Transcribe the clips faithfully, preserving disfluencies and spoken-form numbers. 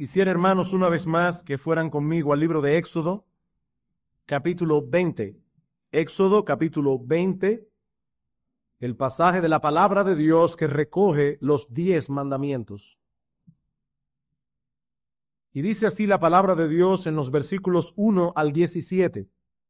Quisiera, hermanos, una vez más que fueran conmigo al libro de Éxodo, capítulo veinte. Éxodo, capítulo veinte, el pasaje de la palabra de Dios que recoge los diez mandamientos. Y dice así la palabra de Dios en los versículos uno al diecisiete.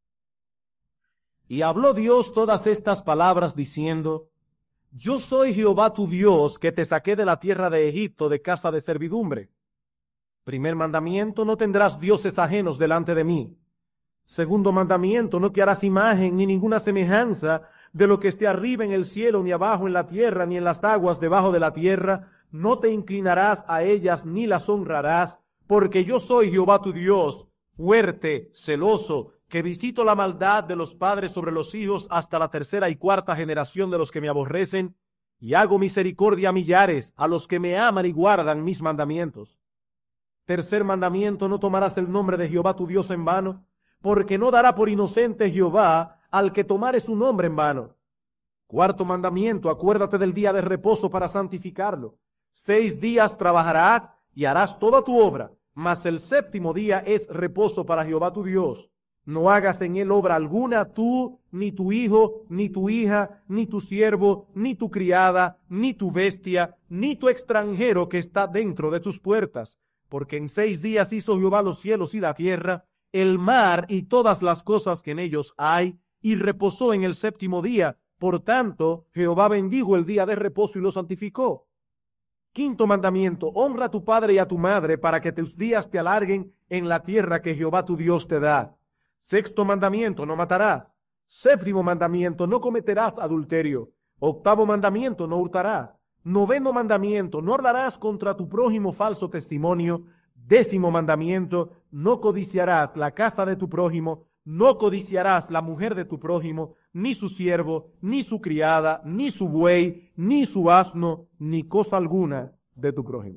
Y habló Dios todas estas palabras diciendo: Yo soy Jehová tu Dios, que te saqué de la tierra de Egipto, de casa de servidumbre. Primer mandamiento: no tendrás dioses ajenos delante de mí. Segundo mandamiento: no te harás imagen ni ninguna semejanza de lo que esté arriba en el cielo, ni abajo en la tierra, ni en las aguas debajo de la tierra. No te inclinarás a ellas ni las honrarás, porque yo soy Jehová tu Dios, fuerte, celoso, que visito la maldad de los padres sobre los hijos hasta la tercera y cuarta generación de los que me aborrecen, y hago misericordia a millares, a los que me aman y guardan mis mandamientos. Tercer mandamiento: no tomarás el nombre de Jehová tu Dios en vano, porque no dará por inocente Jehová al que tomare su nombre en vano. Cuarto mandamiento: acuérdate del día de reposo para santificarlo. Seis días trabajarás y harás toda tu obra, mas el séptimo día es reposo para Jehová tu Dios. No hagas en él obra alguna, tú, ni tu hijo, ni tu hija, ni tu siervo, ni tu criada, ni tu bestia, ni tu extranjero que está dentro de tus puertas. Porque en seis días hizo Jehová los cielos y la tierra, el mar y todas las cosas que en ellos hay, y reposó en el séptimo día. Por tanto, Jehová bendijo el día de reposo y lo santificó. Quinto mandamiento: honra a tu padre y a tu madre, para que tus días te alarguen en la tierra que Jehová tu Dios te da. Sexto mandamiento: no matarás. Séptimo mandamiento: no cometerás adulterio. Octavo mandamiento: no hurtarás. Noveno mandamiento: no hablarás contra tu prójimo falso testimonio. Décimo mandamiento: no codiciarás la casa de tu prójimo, no codiciarás la mujer de tu prójimo, ni su siervo, ni su criada, ni su buey, ni su asno, ni cosa alguna de tu prójimo.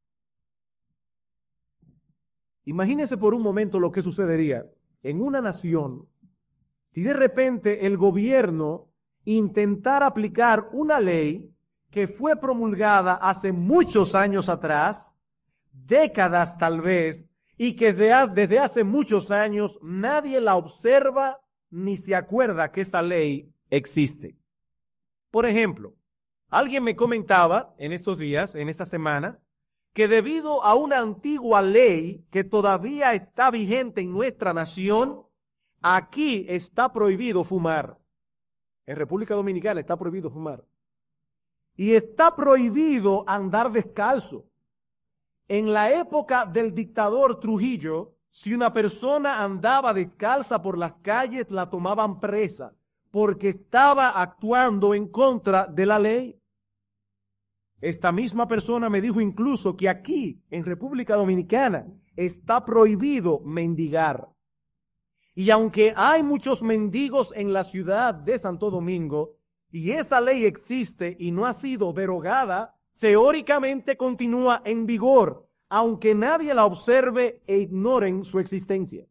Imagínese por un momento lo que sucedería en una nación si de repente el gobierno intentara aplicar una ley que fue promulgada hace muchos años atrás, décadas tal vez, y que desde hace muchos años nadie la observa ni se acuerda que esa ley existe. Por ejemplo, alguien me comentaba en estos días, en esta semana, que debido a una antigua ley que todavía está vigente en nuestra nación, aquí está prohibido fumar. En República Dominicana está prohibido fumar. Y está prohibido andar descalzo. En la época del dictador Trujillo, si una persona andaba descalza por las calles, la tomaban presa, porque estaba actuando en contra de la ley. Esta misma persona me dijo incluso que aquí, en República Dominicana, está prohibido mendigar. Y aunque hay muchos mendigos en la ciudad de Santo Domingo, y esa ley existe y no ha sido derogada, teóricamente continúa en vigor, aunque nadie la observe e ignoren su existencia.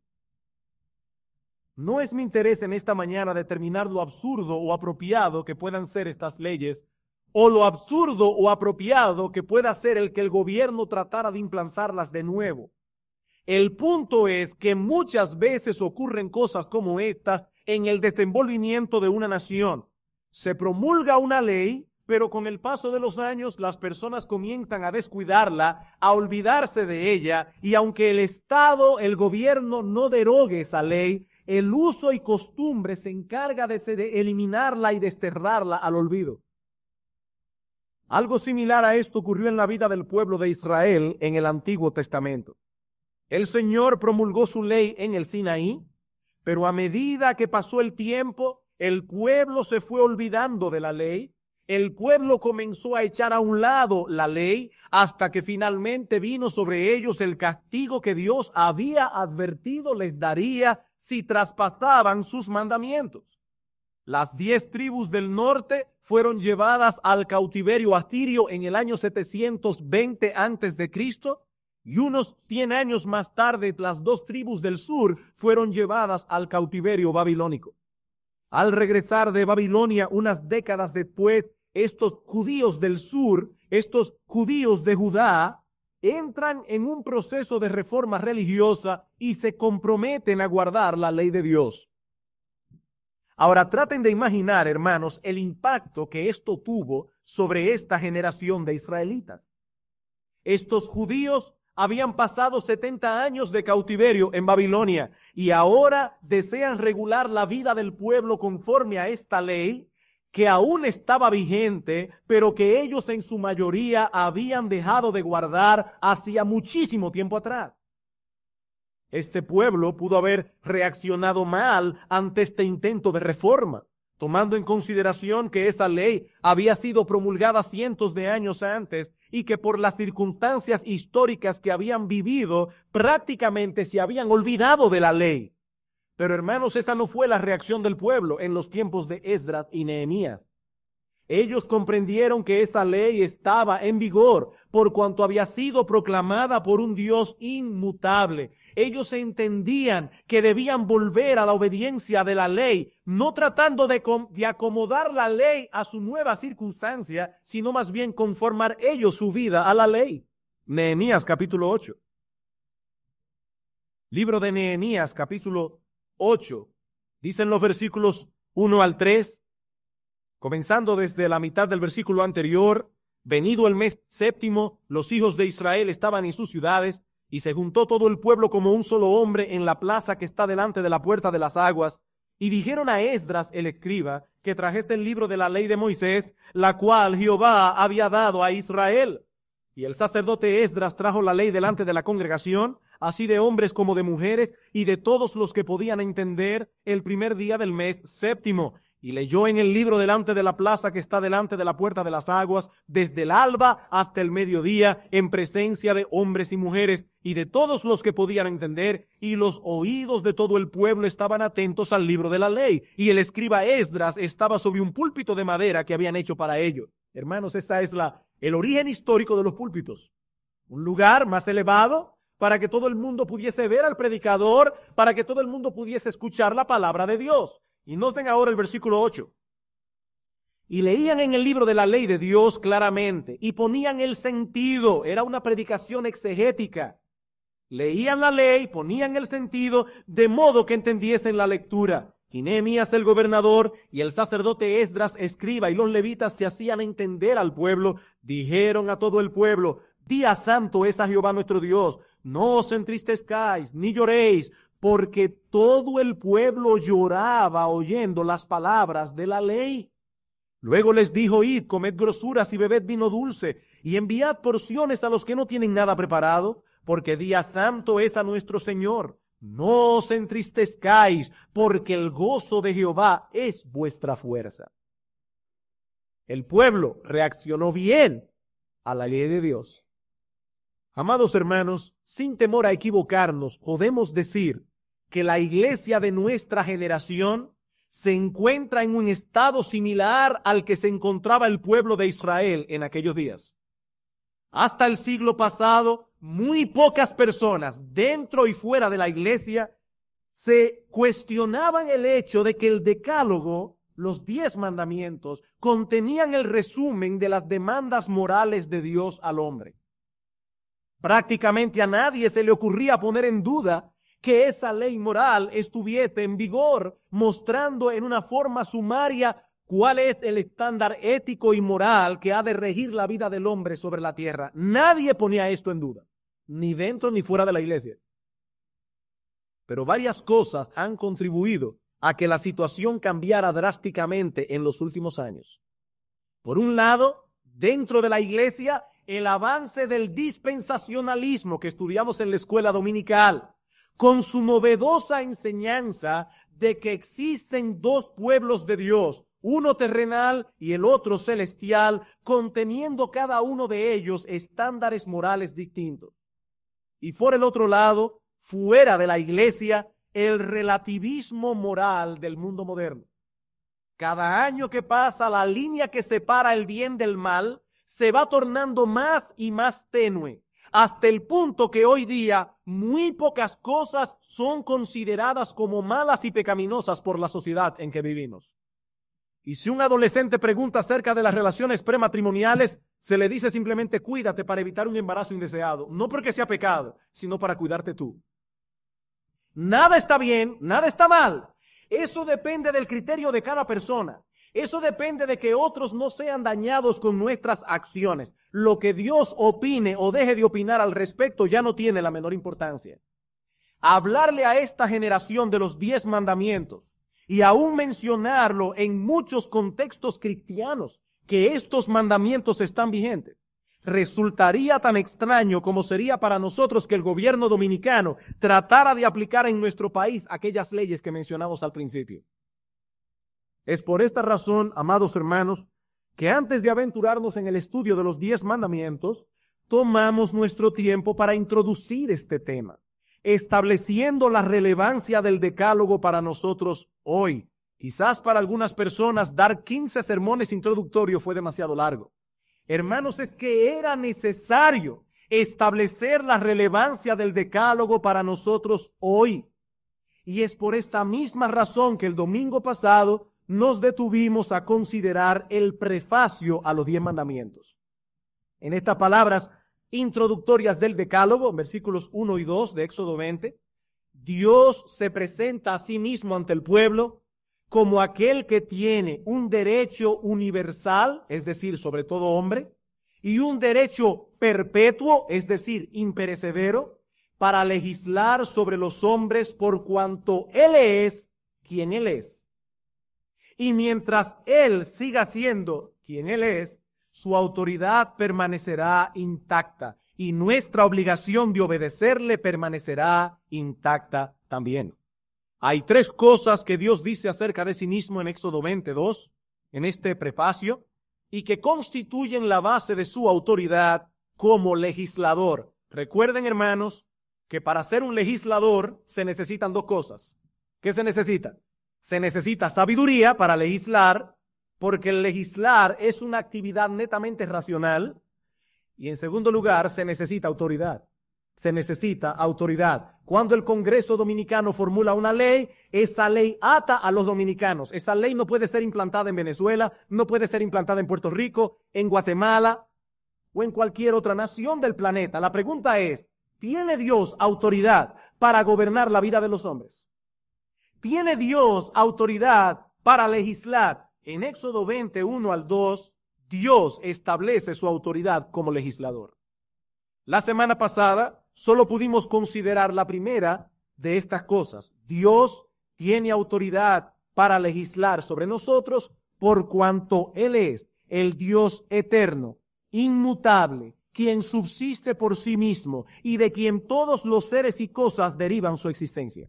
No es mi interés en esta mañana determinar lo absurdo o apropiado que puedan ser estas leyes, o lo absurdo o apropiado que pueda ser el que el gobierno tratara de implantarlas de nuevo. El punto es que muchas veces ocurren cosas como estas en el desenvolvimiento de una nación. Se promulga una ley, pero con el paso de los años las personas comienzan a descuidarla, a olvidarse de ella, y aunque el Estado, el gobierno no derogue esa ley, el uso y costumbre se encarga de, de eliminarla y desterrarla al olvido. Algo similar a esto ocurrió en la vida del pueblo de Israel en el Antiguo Testamento. El Señor promulgó su ley en el Sinaí, pero a medida que pasó el tiempo, el pueblo se fue olvidando de la ley. El pueblo comenzó a echar a un lado la ley hasta que finalmente vino sobre ellos el castigo que Dios había advertido les daría si traspasaban sus mandamientos. Las diez tribus del norte fueron llevadas al cautiverio asirio en el año setecientos veinte antes de Cristo, y unos cien años más tarde las dos tribus del sur fueron llevadas al cautiverio babilónico. Al regresar de Babilonia unas décadas después, estos judíos del sur, estos judíos de Judá, entran en un proceso de reforma religiosa y se comprometen a guardar la ley de Dios. Ahora traten de imaginar, hermanos, el impacto que esto tuvo sobre esta generación de israelitas. Estos judíos habían pasado setenta años de cautiverio en Babilonia y ahora desean regular la vida del pueblo conforme a esta ley que aún estaba vigente, pero que ellos en su mayoría habían dejado de guardar hacía muchísimo tiempo atrás. Este pueblo pudo haber reaccionado mal ante este intento de reforma, tomando en consideración que esa ley había sido promulgada cientos de años antes y que por las circunstancias históricas que habían vivido, prácticamente se habían olvidado de la ley. Pero hermanos, esa no fue la reacción del pueblo en los tiempos de Esdras y Nehemías. Ellos comprendieron que esa ley estaba en vigor por cuanto había sido proclamada por un Dios inmutable. Ellos entendían que debían volver a la obediencia de la ley, no tratando de, de acomodar la ley a su nueva circunstancia, sino más bien conformar ellos su vida a la ley. Nehemías capítulo ocho. Libro de Nehemías capítulo ocho. Dicen los versículos uno al tres. Comenzando desde la mitad del versículo anterior, venido el mes séptimo, los hijos de Israel estaban en sus ciudades, y se juntó todo el pueblo como un solo hombre en la plaza que está delante de la puerta de las aguas, y dijeron a Esdras el escriba que trajese el libro de la ley de Moisés, la cual Jehová había dado a Israel. Y el sacerdote Esdras trajo la ley delante de la congregación, así de hombres como de mujeres, y de todos los que podían entender, el primer día del mes séptimo. Y leyó en el libro delante de la plaza que está delante de la puerta de las aguas, desde el alba hasta el mediodía, en presencia de hombres y mujeres, y de todos los que podían entender, y los oídos de todo el pueblo estaban atentos al libro de la ley. Y el escriba Esdras estaba sobre un púlpito de madera que habían hecho para ello. Hermanos, esta es la, el origen histórico de los púlpitos. Un lugar más elevado para que todo el mundo pudiese ver al predicador, para que todo el mundo pudiese escuchar la palabra de Dios. Y noten ahora el versículo ocho. Y leían en el libro de la ley de Dios claramente y ponían el sentido. Era una predicación exegética. Leían la ley, ponían el sentido, de modo que entendiesen la lectura. Y Nehemías el gobernador y el sacerdote Esdras escriba y los levitas se hacían entender al pueblo. Dijeron a todo el pueblo: Día santo es a Jehová nuestro Dios. No os entristezcáis ni lloréis, porque todo el pueblo lloraba oyendo las palabras de la ley. Luego les dijo: Id, comed grosuras y bebed vino dulce, y enviad porciones a los que no tienen nada preparado, porque día santo es a nuestro Señor. No os entristezcáis, porque el gozo de Jehová es vuestra fuerza. El pueblo reaccionó bien a la ley de Dios. Amados hermanos, sin temor a equivocarnos, podemos decir que la iglesia de nuestra generación se encuentra en un estado similar al que se encontraba el pueblo de Israel en aquellos días. Hasta el siglo pasado, muy pocas personas dentro y fuera de la iglesia se cuestionaban el hecho de que el decálogo, los diez mandamientos, contenían el resumen de las demandas morales de Dios al hombre. Prácticamente a nadie se le ocurría poner en duda que esa ley moral estuviese en vigor, mostrando en una forma sumaria cuál es el estándar ético y moral que ha de regir la vida del hombre sobre la tierra. Nadie ponía esto en duda, ni dentro ni fuera de la iglesia. Pero varias cosas han contribuido a que la situación cambiara drásticamente en los últimos años. Por un lado, dentro de la iglesia, el avance del dispensacionalismo que estudiamos en la escuela dominical, con su novedosa enseñanza de que existen dos pueblos de Dios, uno terrenal y el otro celestial, conteniendo cada uno de ellos estándares morales distintos. Y por el otro lado, fuera de la iglesia, el relativismo moral del mundo moderno. Cada año que pasa, la línea que separa el bien del mal se va tornando más y más tenue, hasta el punto que hoy día muy pocas cosas son consideradas como malas y pecaminosas por la sociedad en que vivimos. Y si un adolescente pregunta acerca de las relaciones prematrimoniales, se le dice simplemente cuídate para evitar un embarazo indeseado, no porque sea pecado, sino para cuidarte tú. Nada está bien, nada está mal. Eso depende del criterio de cada persona. Eso depende de que otros no sean dañados con nuestras acciones. Lo que Dios opine o deje de opinar al respecto ya no tiene la menor importancia. Hablarle a esta generación de los diez mandamientos y aún mencionarlo en muchos contextos cristianos, que estos mandamientos están vigentes, resultaría tan extraño como sería para nosotros que el gobierno dominicano tratara de aplicar en nuestro país aquellas leyes que mencionamos al principio. Es por esta razón, amados hermanos, que antes de aventurarnos en el estudio de los diez mandamientos, tomamos nuestro tiempo para introducir este tema, estableciendo la relevancia del decálogo para nosotros hoy. Quizás para algunas personas dar quince sermones introductorios fue demasiado largo. Hermanos, es que era necesario establecer la relevancia del decálogo para nosotros hoy. Y es por esta misma razón que el domingo pasado nos detuvimos a considerar el prefacio a los diez mandamientos. En estas palabras introductorias del decálogo, versículos uno y dos de Éxodo veinte, Dios se presenta a sí mismo ante el pueblo como aquel que tiene un derecho universal, es decir, sobre todo hombre, y un derecho perpetuo, es decir, imperecedero, para legislar sobre los hombres por cuanto Él es quien Él es. Y mientras Él siga siendo quien Él es, su autoridad permanecerá intacta y nuestra obligación de obedecerle permanecerá intacta también. Hay tres cosas que Dios dice acerca de sí mismo en Éxodo veintidós, en este prefacio, y que constituyen la base de su autoridad como legislador. Recuerden, hermanos, que para ser un legislador se necesitan dos cosas. ¿Qué se necesita? Se necesita sabiduría para legislar, porque el legislar es una actividad netamente racional. Y en segundo lugar, se necesita autoridad. Se necesita autoridad. Cuando el Congreso Dominicano formula una ley, esa ley ata a los dominicanos. Esa ley no puede ser implantada en Venezuela, no puede ser implantada en Puerto Rico, en Guatemala o en cualquier otra nación del planeta. La pregunta es, ¿tiene Dios autoridad para gobernar la vida de los hombres? ¿Tiene Dios autoridad para legislar? En Éxodo veintiuno al dos, Dios establece su autoridad como legislador. La semana pasada solo pudimos considerar la primera de estas cosas. Dios tiene autoridad para legislar sobre nosotros por cuanto Él es el Dios eterno, inmutable, quien subsiste por sí mismo y de quien todos los seres y cosas derivan su existencia.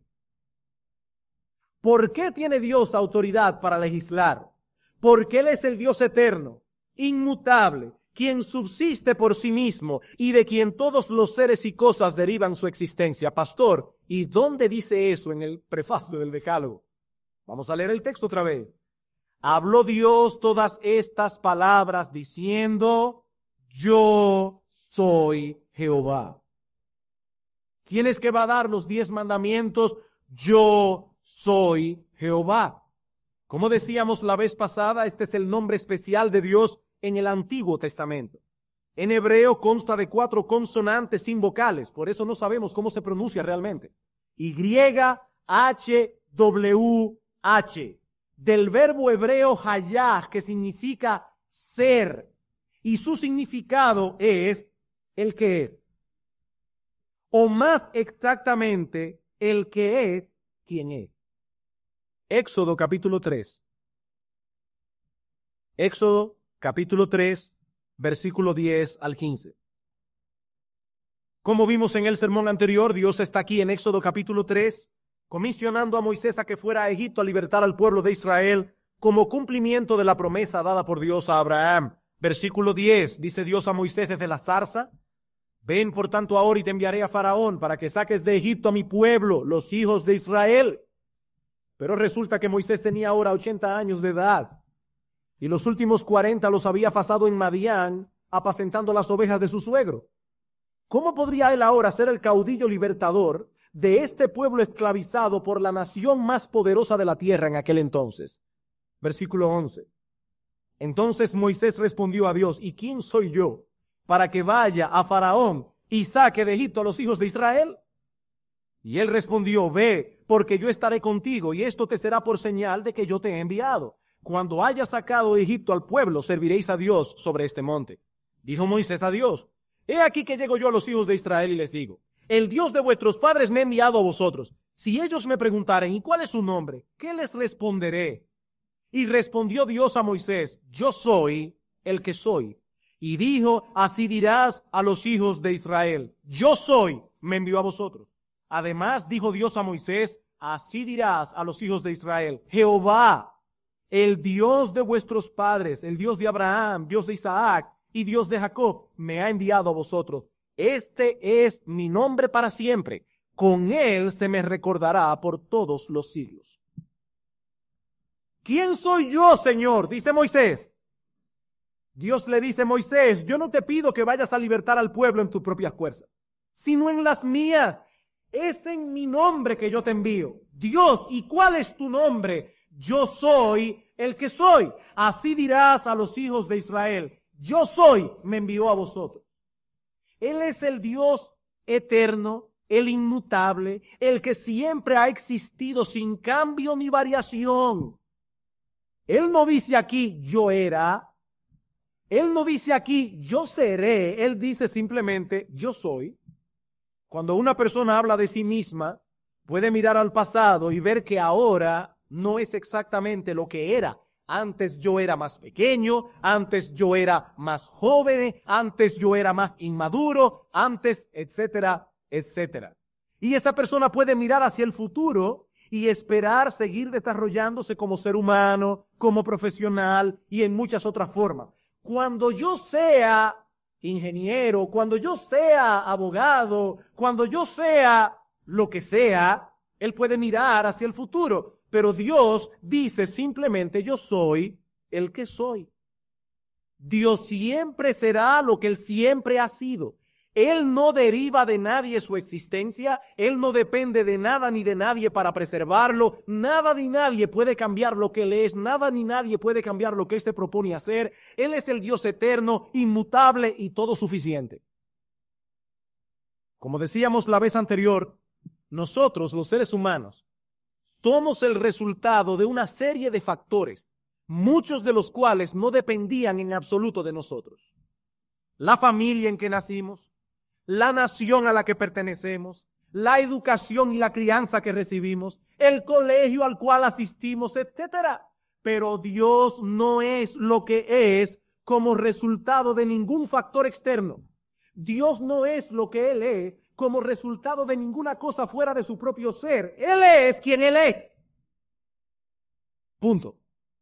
¿Por qué tiene Dios autoridad para legislar? Porque Él es el Dios eterno, inmutable, quien subsiste por sí mismo y de quien todos los seres y cosas derivan su existencia. Pastor, ¿y dónde dice eso en el prefacio del Decálogo? Vamos a leer el texto otra vez. Habló Dios todas estas palabras diciendo, yo soy Jehová. ¿Quién es que va a dar los diez mandamientos? Yo soy Jehová. Como decíamos la vez pasada, este es el nombre especial de Dios en el Antiguo Testamento. En hebreo consta de cuatro consonantes sin vocales, por eso no sabemos cómo se pronuncia realmente. Y, H, W, H, del verbo hebreo hayah, que significa ser, y su significado es el que es, o más exactamente, el que es quien es. Éxodo capítulo tres. Éxodo capítulo tres, versículo diez al quince. Como vimos en el sermón anterior, Dios está aquí en Éxodo capítulo tres, comisionando a Moisés a que fuera a Egipto a libertar al pueblo de Israel como cumplimiento de la promesa dada por Dios a Abraham. Versículo diez, dice Dios a Moisés desde la zarza, ven por tanto ahora y te enviaré a Faraón para que saques de Egipto a mi pueblo, los hijos de Israel. Pero resulta que Moisés tenía ahora ochenta años de edad y los últimos cuarenta los había pasado en Madián apacentando las ovejas de su suegro. ¿Cómo podría él ahora ser el caudillo libertador de este pueblo esclavizado por la nación más poderosa de la tierra en aquel entonces? Versículo once. Entonces Moisés respondió a Dios, ¿y quién soy yo para que vaya a Faraón y saque de Egipto a los hijos de Israel? Y él respondió, ve, porque yo estaré contigo, y esto te será por señal de que yo te he enviado. Cuando haya sacado de Egipto al pueblo, serviréis a Dios sobre este monte. Dijo Moisés a Dios, he aquí que llego yo a los hijos de Israel y les digo, el Dios de vuestros padres me ha enviado a vosotros. Si ellos me preguntaren, ¿y cuál es su nombre? ¿Qué les responderé? Y respondió Dios a Moisés, yo soy el que soy. Y dijo, así dirás a los hijos de Israel, yo soy, me envió a vosotros. Además dijo Dios a Moisés, así dirás a los hijos de Israel, Jehová, el Dios de vuestros padres, el Dios de Abraham, Dios de Isaac y Dios de Jacob, me ha enviado a vosotros. Este es mi nombre para siempre. Con él se me recordará por todos los siglos. ¿Quién soy yo, Señor? Dice Moisés. Dios le dice, Moisés, yo no te pido que vayas a libertar al pueblo en tus propias fuerzas, sino en las mías. Es en mi nombre que yo te envío. Dios, ¿y cuál es tu nombre? Yo soy el que soy. Así dirás a los hijos de Israel, yo soy, me envió a vosotros. Él es el Dios eterno, el inmutable, el que siempre ha existido sin cambio ni variación. Él no dice aquí, yo era. Él no dice aquí, yo seré. Él dice simplemente, yo soy. Cuando una persona habla de sí misma, puede mirar al pasado y ver que ahora no es exactamente lo que era. Antes yo era más pequeño, antes yo era más joven, antes yo era más inmaduro, antes, etcétera, etcétera. Y esa persona puede mirar hacia el futuro y esperar seguir desarrollándose como ser humano, como profesional y en muchas otras formas. Cuando yo sea ingeniero, cuando yo sea abogado, cuando yo sea lo que sea, él puede mirar hacia el futuro. Pero Dios dice simplemente, yo soy el que soy. Dios siempre será lo que Él siempre ha sido. Él no deriva de nadie su existencia, Él no depende de nada ni de nadie para preservarlo, nada ni nadie puede cambiar lo que Él es, nada ni nadie puede cambiar lo que Él se propone hacer. Él es el Dios eterno, inmutable y todo suficiente. Como decíamos la vez anterior, nosotros, los seres humanos, somos el resultado de una serie de factores, muchos de los cuales no dependían en absoluto de nosotros. La familia en que nacimos, la nación a la que pertenecemos, la educación y la crianza que recibimos, el colegio al cual asistimos, etcétera. Pero Dios no es lo que es como resultado de ningún factor externo. Dios no es lo que Él es como resultado de ninguna cosa fuera de su propio ser. Él es quien Él es. Punto.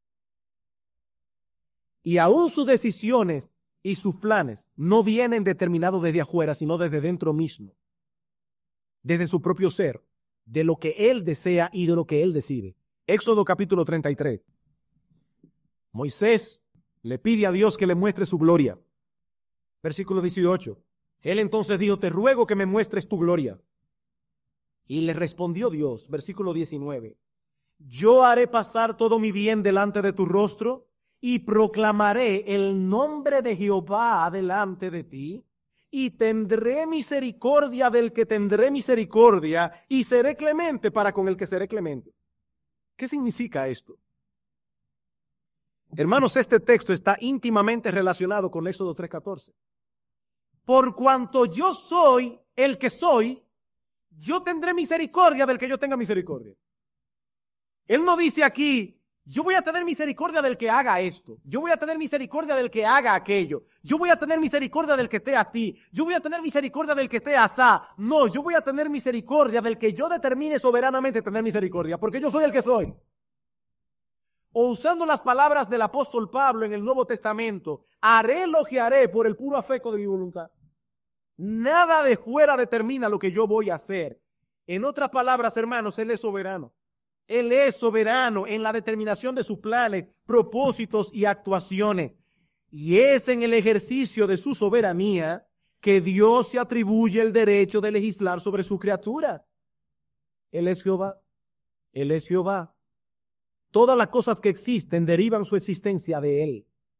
Y aún sus decisiones y sus planes no vienen determinados desde afuera, sino desde dentro mismo, desde su propio ser, de lo que Él desea y de lo que Él decide. Éxodo capítulo treinta y tres. Moisés le pide a Dios que le muestre su gloria. Versículo dieciocho. Él entonces dijo, te ruego que me muestres tu gloria. Y le respondió Dios, versículo diecinueve, yo haré pasar todo mi bien delante de tu rostro y proclamaré el nombre de Jehová delante de ti, y tendré misericordia del que tendré misericordia, y seré clemente para con el que seré clemente. ¿Qué significa esto? Hermanos, este texto está íntimamente relacionado con Éxodo tres catorce. Por cuanto yo soy el que soy, yo tendré misericordia del que yo tenga misericordia. Él no dice aquí, yo voy a tener misericordia del que haga esto. Yo voy a tener misericordia del que haga aquello. Yo voy a tener misericordia del que esté a ti. Yo voy a tener misericordia del que esté a asá. No, yo voy a tener misericordia del que yo determine soberanamente tener misericordia, porque yo soy el que soy. O usando las palabras del apóstol Pablo en el Nuevo Testamento, haré lo que haré por el puro afecto de mi voluntad. Nada de fuera determina lo que yo voy a hacer. En otras palabras, hermanos, Él es soberano. Él es soberano en la determinación de sus planes, propósitos y actuaciones. Y es en el ejercicio de su soberanía que Dios se atribuye el derecho de legislar sobre su criatura. Él es Jehová. Él es Jehová. Todas las cosas que existen derivan su existencia de Él.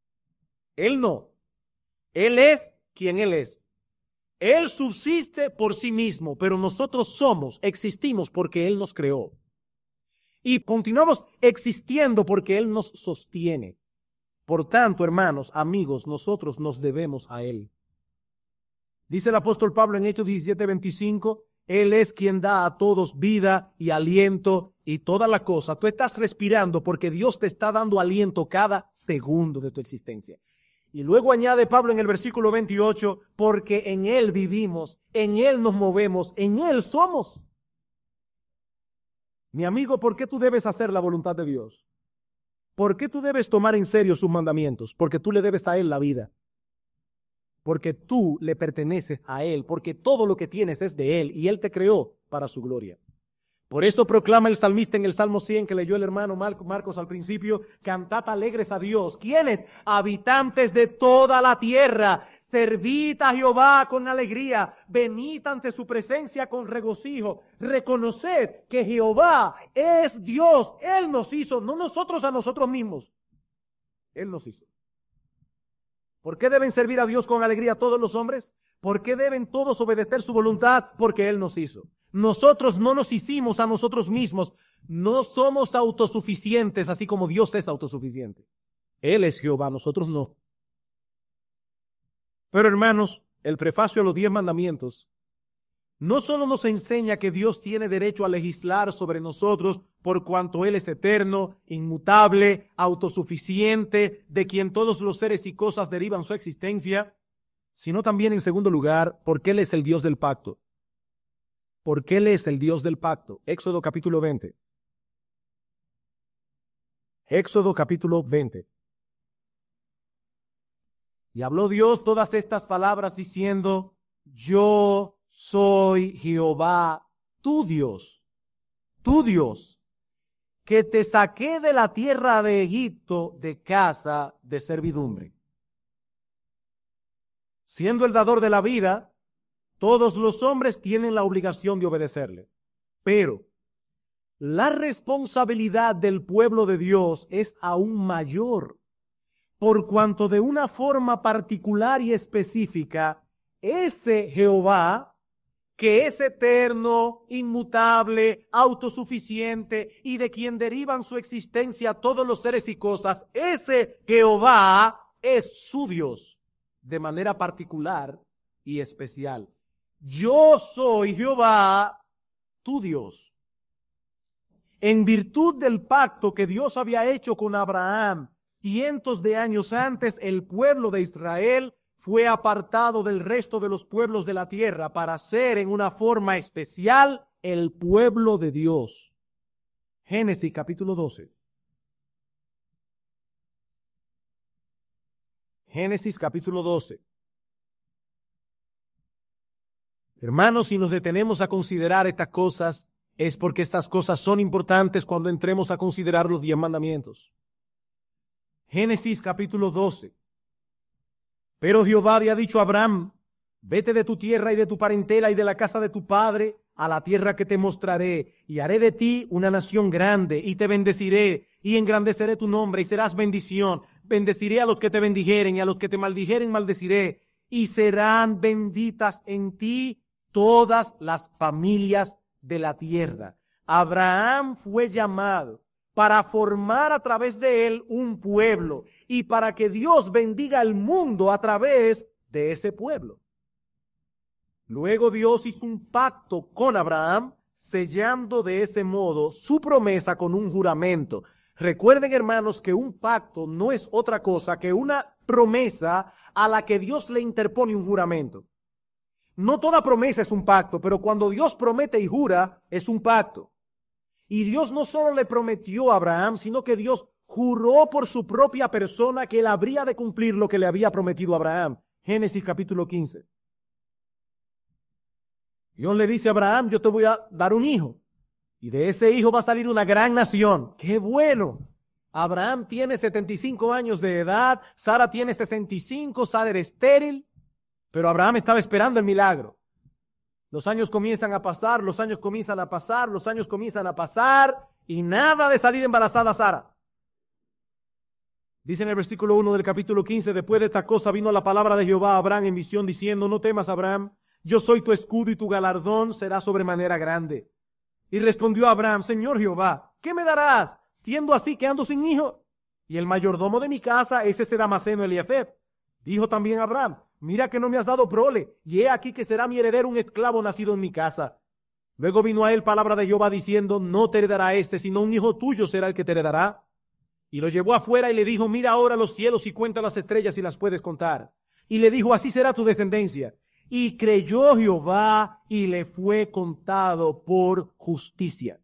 Él no. Él es quien Él es. Él subsiste por sí mismo, pero nosotros somos, existimos porque Él nos creó. Y continuamos existiendo porque Él nos sostiene. Por tanto, hermanos, amigos, nosotros nos debemos a Él. Dice el apóstol Pablo en Hechos diecisiete veinticinco, Él es quien da a todos vida y aliento y toda la cosa. Tú estás respirando porque Dios te está dando aliento cada segundo de tu existencia. Y luego añade Pablo en el versículo veintiocho, porque en Él vivimos, en Él nos movemos, en Él somos. Mi amigo, ¿por qué tú debes hacer la voluntad de Dios? ¿Por qué tú debes tomar en serio sus mandamientos? Porque tú le debes a Él la vida. Porque tú le perteneces a Él, porque todo lo que tienes es de Él y Él te creó para su gloria. Por eso proclama el salmista en el Salmo cien que leyó el hermano Marcos al principio, cantad alegres a Dios. ¿Quiénes? Habitantes de toda la tierra. Servid a Jehová con alegría, venid ante su presencia con regocijo. Reconoced que Jehová es Dios. Él nos hizo, no nosotros a nosotros mismos. Él nos hizo. ¿Por qué deben servir a Dios con alegría todos los hombres? ¿Por qué deben todos obedecer su voluntad? Porque Él nos hizo. Nosotros no nos hicimos a nosotros mismos. No somos autosuficientes, así como Dios es autosuficiente. Él es Jehová, nosotros no. Pero hermanos, el prefacio a los diez mandamientos no solo nos enseña que Dios tiene derecho a legislar sobre nosotros por cuanto Él es eterno, inmutable, autosuficiente, de quien todos los seres y cosas derivan su existencia, sino también en segundo lugar, porque Él es el Dios del pacto. Porque Él es el Dios del pacto. Éxodo capítulo veinte. Éxodo capítulo veinte. Y habló Dios todas estas palabras diciendo, yo soy Jehová, tu Dios, tu Dios, que te saqué de la tierra de Egipto de casa de servidumbre. Siendo el dador de la vida, todos los hombres tienen la obligación de obedecerle. Pero la responsabilidad del pueblo de Dios es aún mayor, por cuanto de una forma particular y específica, ese Jehová, que es eterno, inmutable, autosuficiente y de quien derivan su existencia todos los seres y cosas, ese Jehová es su Dios, de manera particular y especial. Yo soy Jehová, tu Dios. En virtud del pacto que Dios había hecho con Abraham, cientos de años antes, el pueblo de Israel fue apartado del resto de los pueblos de la tierra para ser en una forma especial el pueblo de Dios. Génesis capítulo doce. Génesis capítulo doce. Hermanos, si nos detenemos a considerar estas cosas, es porque estas cosas son importantes cuando entremos a considerar los diez mandamientos. Génesis capítulo doce. Pero Jehová había dicho a Abraham, vete de tu tierra y de tu parentela y de la casa de tu padre a la tierra que te mostraré, y haré de ti una nación grande, y te bendeciré, y engrandeceré tu nombre, y serás bendición. Bendeciré a los que te bendijeren, y a los que te maldijeren maldeciré, y serán benditas en ti todas las familias de la tierra. Abraham fue llamado para formar a través de él un pueblo y para que Dios bendiga al mundo a través de ese pueblo. Luego Dios hizo un pacto con Abraham, sellando de ese modo su promesa con un juramento. Recuerden, hermanos, que un pacto no es otra cosa que una promesa a la que Dios le interpone un juramento. No toda promesa es un pacto, pero cuando Dios promete y jura, es un pacto. Y Dios no solo le prometió a Abraham, sino que Dios juró por su propia persona que él habría de cumplir lo que le había prometido a Abraham. Génesis capítulo quince. Dios le dice a Abraham, yo te voy a dar un hijo. Y de ese hijo va a salir una gran nación. ¡Qué bueno! Abraham tiene setenta y cinco años de edad, Sara tiene sesenta y cinco, Sara era estéril, pero Abraham estaba esperando el milagro. Los años comienzan a pasar, los años comienzan a pasar, los años comienzan a pasar y nada de salir embarazada Sara. Dice en el versículo uno del capítulo quince, después de esta cosa vino la palabra de Jehová a Abraham en visión diciendo, no temas, Abraham, yo soy tu escudo y tu galardón será sobremanera grande. Y respondió Abraham, Señor Jehová, ¿qué me darás? Siendo así que ando sin hijo. Y el mayordomo de mi casa, ese será Damaseno Eliafet. Dijo también Abraham, mira que no me has dado prole, y he aquí que será mi heredero un esclavo nacido en mi casa. Luego vino a él palabra de Jehová diciendo, no te heredará este, sino un hijo tuyo será el que te heredará. Y lo llevó afuera y le dijo, mira ahora los cielos y cuenta las estrellas si las puedes contar. Y le dijo, así será tu descendencia. Y creyó Jehová y le fue contado por justicia.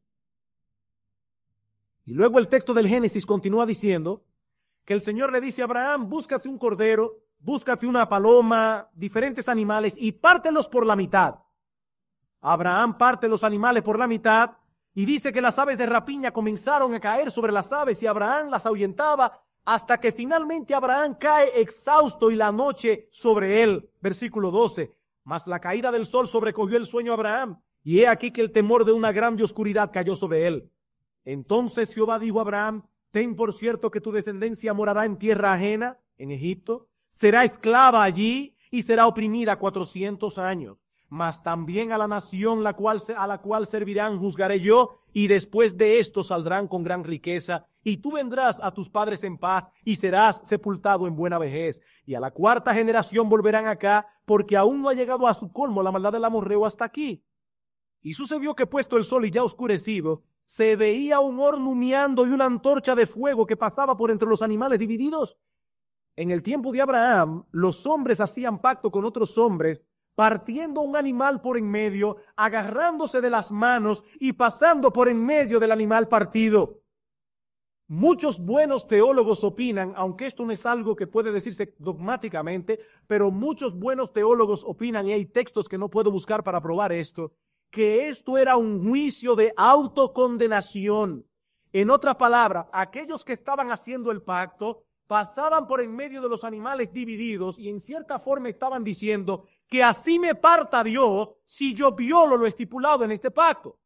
Y luego el texto del Génesis continúa diciendo que el Señor le dice a Abraham, búscate un cordero, búscate una paloma, diferentes animales y pártelos por la mitad. Abraham parte los animales por la mitad. Y dice que las aves de rapiña comenzaron a caer sobre las aves y Abraham las ahuyentaba hasta que finalmente Abraham cae exhausto y la noche sobre él. Versículo doce. Mas la caída del sol sobrecogió el sueño a Abraham y he aquí que el temor de una grande oscuridad cayó sobre él. Entonces Jehová dijo a Abraham, ten por cierto que tu descendencia morará en tierra ajena, en Egipto, será esclava allí y será oprimida cuatrocientos años. Mas también a la nación la cual, a la cual servirán juzgaré yo, y después de esto saldrán con gran riqueza, y tú vendrás a tus padres en paz, y serás sepultado en buena vejez. Y a la cuarta generación volverán acá, porque aún no ha llegado a su colmo la maldad del amorreo hasta aquí. Y sucedió que puesto el sol y ya oscurecido, se veía un horno humeando y una antorcha de fuego que pasaba por entre los animales divididos. En el tiempo de Abraham, los hombres hacían pacto con otros hombres, partiendo un animal por en medio, agarrándose de las manos y pasando por en medio del animal partido. Muchos buenos teólogos opinan, aunque esto no es algo que puede decirse dogmáticamente, pero muchos buenos teólogos opinan, y hay textos que no puedo buscar para probar esto, que esto era un juicio de autocondenación. En otras palabras, aquellos que estaban haciendo el pacto pasaban por en medio de los animales divididos y en cierta forma estaban diciendo que así me parta Dios si yo violo lo estipulado en este pacto.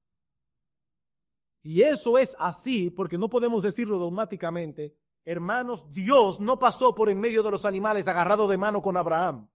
Y eso es así porque no podemos decirlo dogmáticamente. Hermanos, Dios no pasó por en medio de los animales agarrado de mano con Abraham.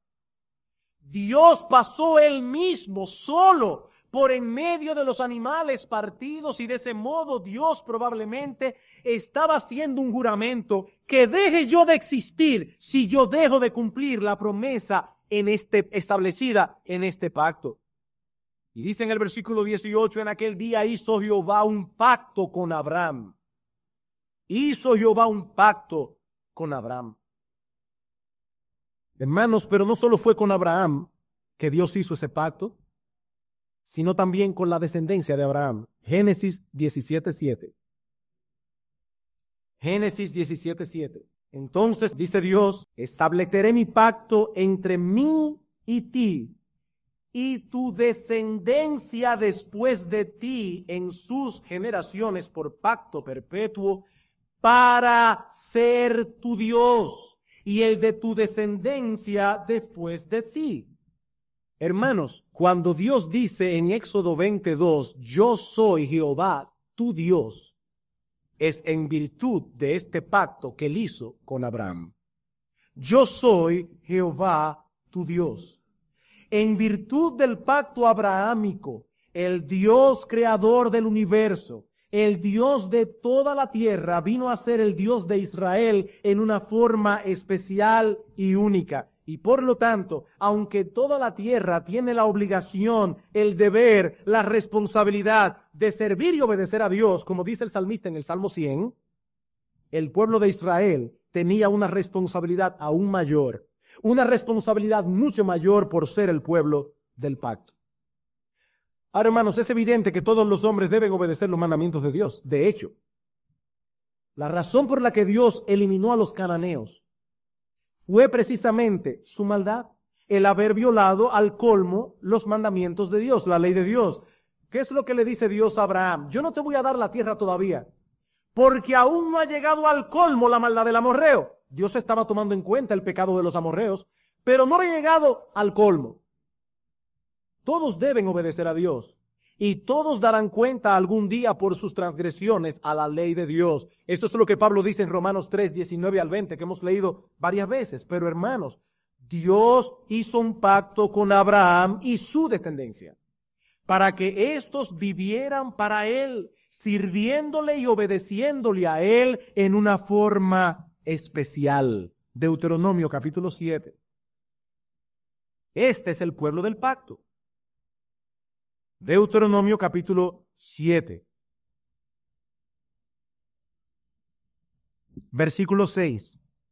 Dios pasó él mismo solo por en medio de los animales partidos y de ese modo Dios probablemente estaba haciendo un juramento que deje yo de existir si yo dejo de cumplir la promesa en este, establecida en este pacto. Y dice en el versículo dieciocho, en aquel día hizo Jehová un pacto con Abraham. Hizo Jehová un pacto con Abraham. Hermanos, pero no solo fue con Abraham que Dios hizo ese pacto, sino también con la descendencia de Abraham. Génesis diecisiete siete. Génesis diecisiete siete. Entonces dice Dios, estableceré mi pacto entre mí y ti, y tu descendencia después de ti en sus generaciones por pacto perpetuo, para ser tu Dios, y el de tu descendencia después de ti. Hermanos, cuando Dios dice en Éxodo veintidós, yo soy Jehová, tu Dios, es en virtud de este pacto que él hizo con Abraham. Yo soy Jehová, tu Dios. En virtud del pacto abrahámico, el Dios creador del universo, el Dios de toda la tierra, vino a ser el Dios de Israel en una forma especial y única. Y por lo tanto, aunque toda la tierra tiene la obligación, el deber, la responsabilidad de servir y obedecer a Dios, como dice el salmista en el Salmo cien, el pueblo de Israel tenía una responsabilidad aún mayor, una responsabilidad mucho mayor por ser el pueblo del pacto. Ahora, hermanos, es evidente que todos los hombres deben obedecer los mandamientos de Dios. De hecho, la razón por la que Dios eliminó a los cananeos fue precisamente su maldad, el haber violado al colmo los mandamientos de Dios, la ley de Dios. ¿Qué es lo que le dice Dios a Abraham? Yo no te voy a dar la tierra todavía, porque aún no ha llegado al colmo la maldad del amorreo. Dios estaba tomando en cuenta el pecado de los amorreos, pero no ha llegado al colmo. Todos deben obedecer a Dios. y todos darán cuenta algún día por sus transgresiones a la ley de Dios. Esto es lo que Pablo dice en Romanos tres, diecinueve al veinte, que hemos leído varias veces. Pero hermanos, Dios hizo un pacto con Abraham y su descendencia, para que éstos vivieran para él, sirviéndole y obedeciéndole a él en una forma especial. Deuteronomio capítulo siete. Este es el pueblo del pacto. Deuteronomio capítulo siete. Versículo seis.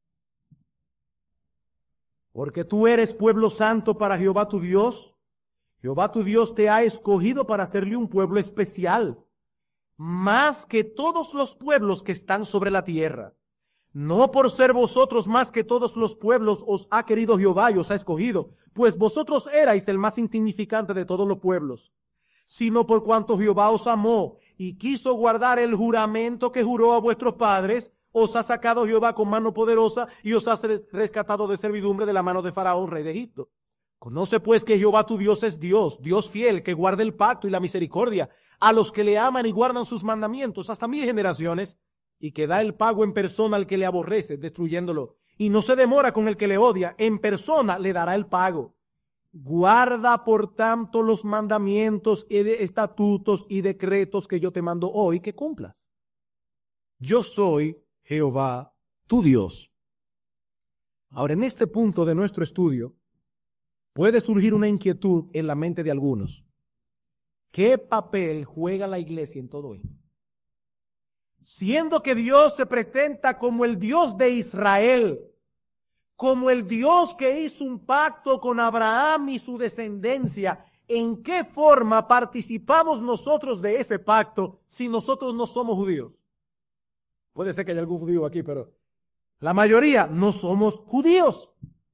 Porque tú eres pueblo santo para Jehová tu Dios. Jehová tu Dios te ha escogido para hacerle un pueblo especial, más que todos los pueblos que están sobre la tierra. No por ser vosotros más que todos los pueblos os ha querido Jehová y os ha escogido, pues vosotros erais el más insignificante de todos los pueblos, sino por cuanto Jehová os amó y quiso guardar el juramento que juró a vuestros padres, os ha sacado Jehová con mano poderosa y os ha rescatado de servidumbre de la mano de Faraón, rey de Egipto. Conoce pues que Jehová tu Dios es Dios, Dios fiel, que guarda el pacto y la misericordia a los que le aman y guardan sus mandamientos hasta mil generaciones, y que da el pago en persona al que le aborrece, destruyéndolo, y no se demora con el que le odia, en persona le dará el pago. Guarda por tanto los mandamientos y de estatutos y decretos que yo te mando hoy que cumplas. Yo soy Jehová tu Dios. Ahora, en este punto de nuestro estudio puede surgir una inquietud en la mente de algunos. ¿Qué papel juega la iglesia en todo esto? Siendo que Dios se presenta como el Dios de Israel, como el Dios que hizo un pacto con Abraham y su descendencia, ¿en qué forma participamos nosotros de ese pacto si nosotros no somos judíos? Puede ser que haya algún judío aquí, pero la mayoría no somos judíos.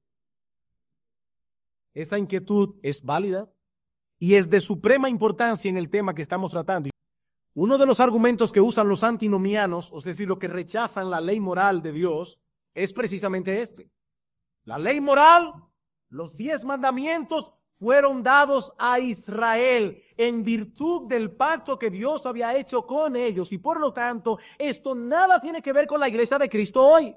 Esa inquietud es válida y es de suprema importancia en el tema que estamos tratando. Uno de los argumentos que usan los antinomianos, es decir, los que rechazan la ley moral de Dios, es precisamente este. La ley moral, los diez mandamientos, fueron dados a Israel en virtud del pacto que Dios había hecho con ellos, y por lo tanto, esto nada tiene que ver con la iglesia de Cristo hoy.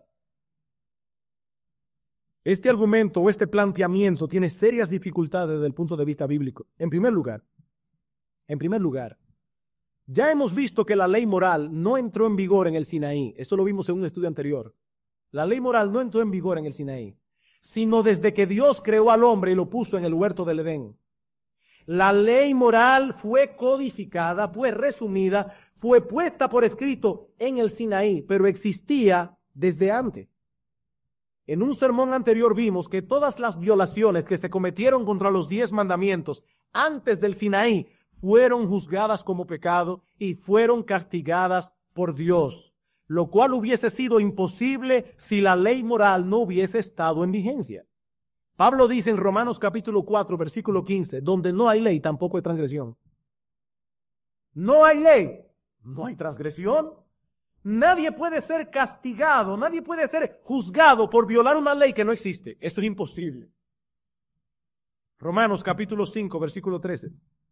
Este argumento o este planteamiento tiene serias dificultades desde el punto de vista bíblico. En primer lugar, en primer lugar, ya hemos visto que la ley moral no entró en vigor en el Sinaí. Esto lo vimos en un estudio anterior. La ley moral no entró en vigor en el Sinaí, sino desde que Dios creó al hombre y lo puso en el huerto del Edén. La ley moral fue codificada, fue resumida, fue puesta por escrito en el Sinaí, pero existía desde antes. En un sermón anterior vimos que todas las violaciones que se cometieron contra los diez mandamientos antes del Sinaí fueron juzgadas como pecado y fueron castigadas por Dios, lo cual hubiese sido imposible si la ley moral no hubiese estado en vigencia. Pablo dice en Romanos capítulo cuatro, versículo quince, donde no hay ley, tampoco hay transgresión. No hay ley, no hay transgresión. Nadie puede ser castigado, nadie puede ser juzgado por violar una ley que no existe. Eso es imposible. Romanos capítulo cinco, versículo trece.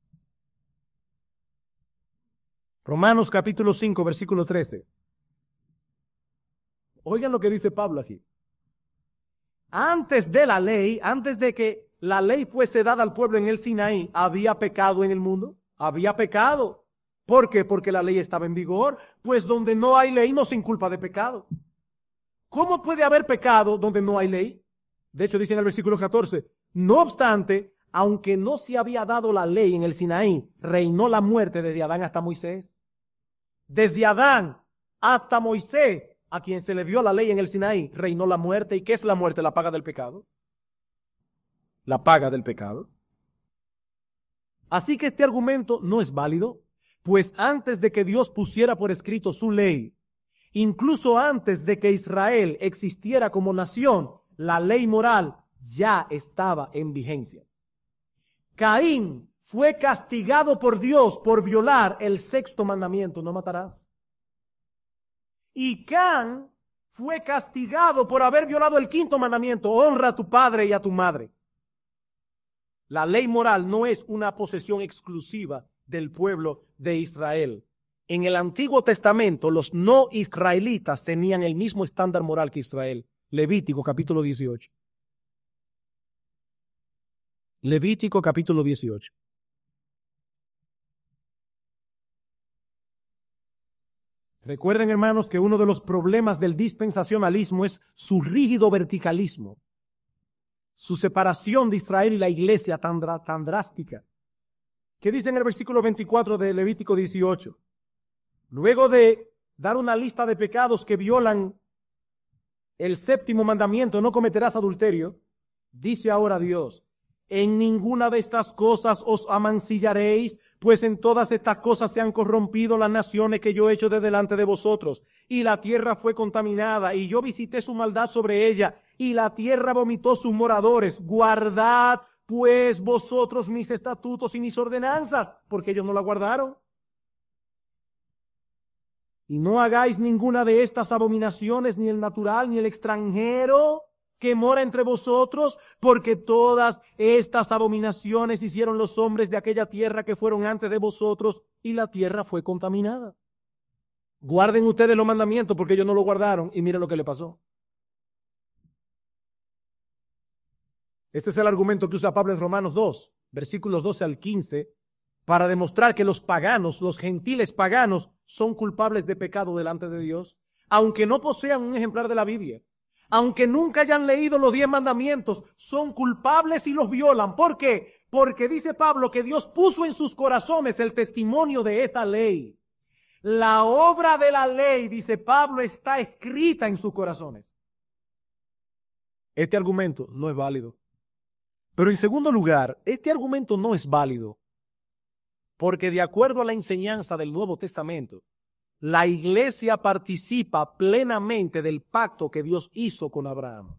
Romanos capítulo cinco, versículo trece. Oigan lo que dice Pablo aquí. Antes de la ley, antes de que la ley fuese dada al pueblo en el Sinaí, ¿había pecado en el mundo? Había pecado. ¿Por qué? Porque la ley estaba en vigor. Pues donde no hay ley no se inculpa de pecado. ¿Cómo puede haber pecado donde no hay ley? De hecho dice en el versículo catorce, no obstante, aunque no se había dado la ley en el Sinaí, reinó la muerte desde Adán hasta Moisés. Desde Adán hasta Moisés, a quien se le dio la ley en el Sinaí, reinó la muerte. ¿Y qué es la muerte? La paga del pecado. La paga del pecado. Así que este argumento no es válido, pues antes de que Dios pusiera por escrito su ley, incluso antes de que Israel existiera como nación, la ley moral ya estaba en vigencia. Caín fue castigado por Dios por violar el sexto mandamiento, no matarás. Y Can fue castigado por haber violado el quinto mandamiento, honra a tu padre y a tu madre. La ley moral no es una posesión exclusiva del pueblo de Israel. En el Antiguo Testamento, los no israelitas tenían el mismo estándar moral que Israel. Levítico capítulo dieciocho. Levítico capítulo dieciocho. Recuerden, hermanos, que uno de los problemas del dispensacionalismo es su rígido verticalismo, su separación de Israel y la iglesia tan, tan drástica. ¿Qué dice en el versículo veinticuatro de Levítico dieciocho? Luego de dar una lista de pecados que violan el séptimo mandamiento, no cometerás adulterio, dice ahora Dios: en ninguna de estas cosas os amancillaréis, pues en todas estas cosas se han corrompido las naciones que yo he hecho de delante de vosotros, y la tierra fue contaminada, y yo visité su maldad sobre ella, y la tierra vomitó sus moradores. Guardad pues vosotros mis estatutos y mis ordenanzas, porque ellos no la guardaron. Y no hagáis ninguna de estas abominaciones, ni el natural, ni el extranjero que mora entre vosotros, porque todas estas abominaciones hicieron los hombres de aquella tierra que fueron antes de vosotros, y la tierra fue contaminada. Guarden ustedes los mandamientos, porque ellos no lo guardaron, y miren lo que le pasó. Este es el argumento que usa Pablo en Romanos dos, versículos doce al quince, para demostrar que los paganos, los gentiles paganos, son culpables de pecado delante de Dios, aunque no posean un ejemplar de la Biblia, aunque nunca hayan leído los diez mandamientos, son culpables y los violan. ¿Por qué? Porque dice Pablo que Dios puso en sus corazones el testimonio de esta ley. La obra de la ley, dice Pablo, está escrita en sus corazones. Este argumento no es válido. Pero en segundo lugar, este argumento no es válido porque de acuerdo a la enseñanza del Nuevo Testamento, la iglesia participa plenamente del pacto que Dios hizo con Abraham.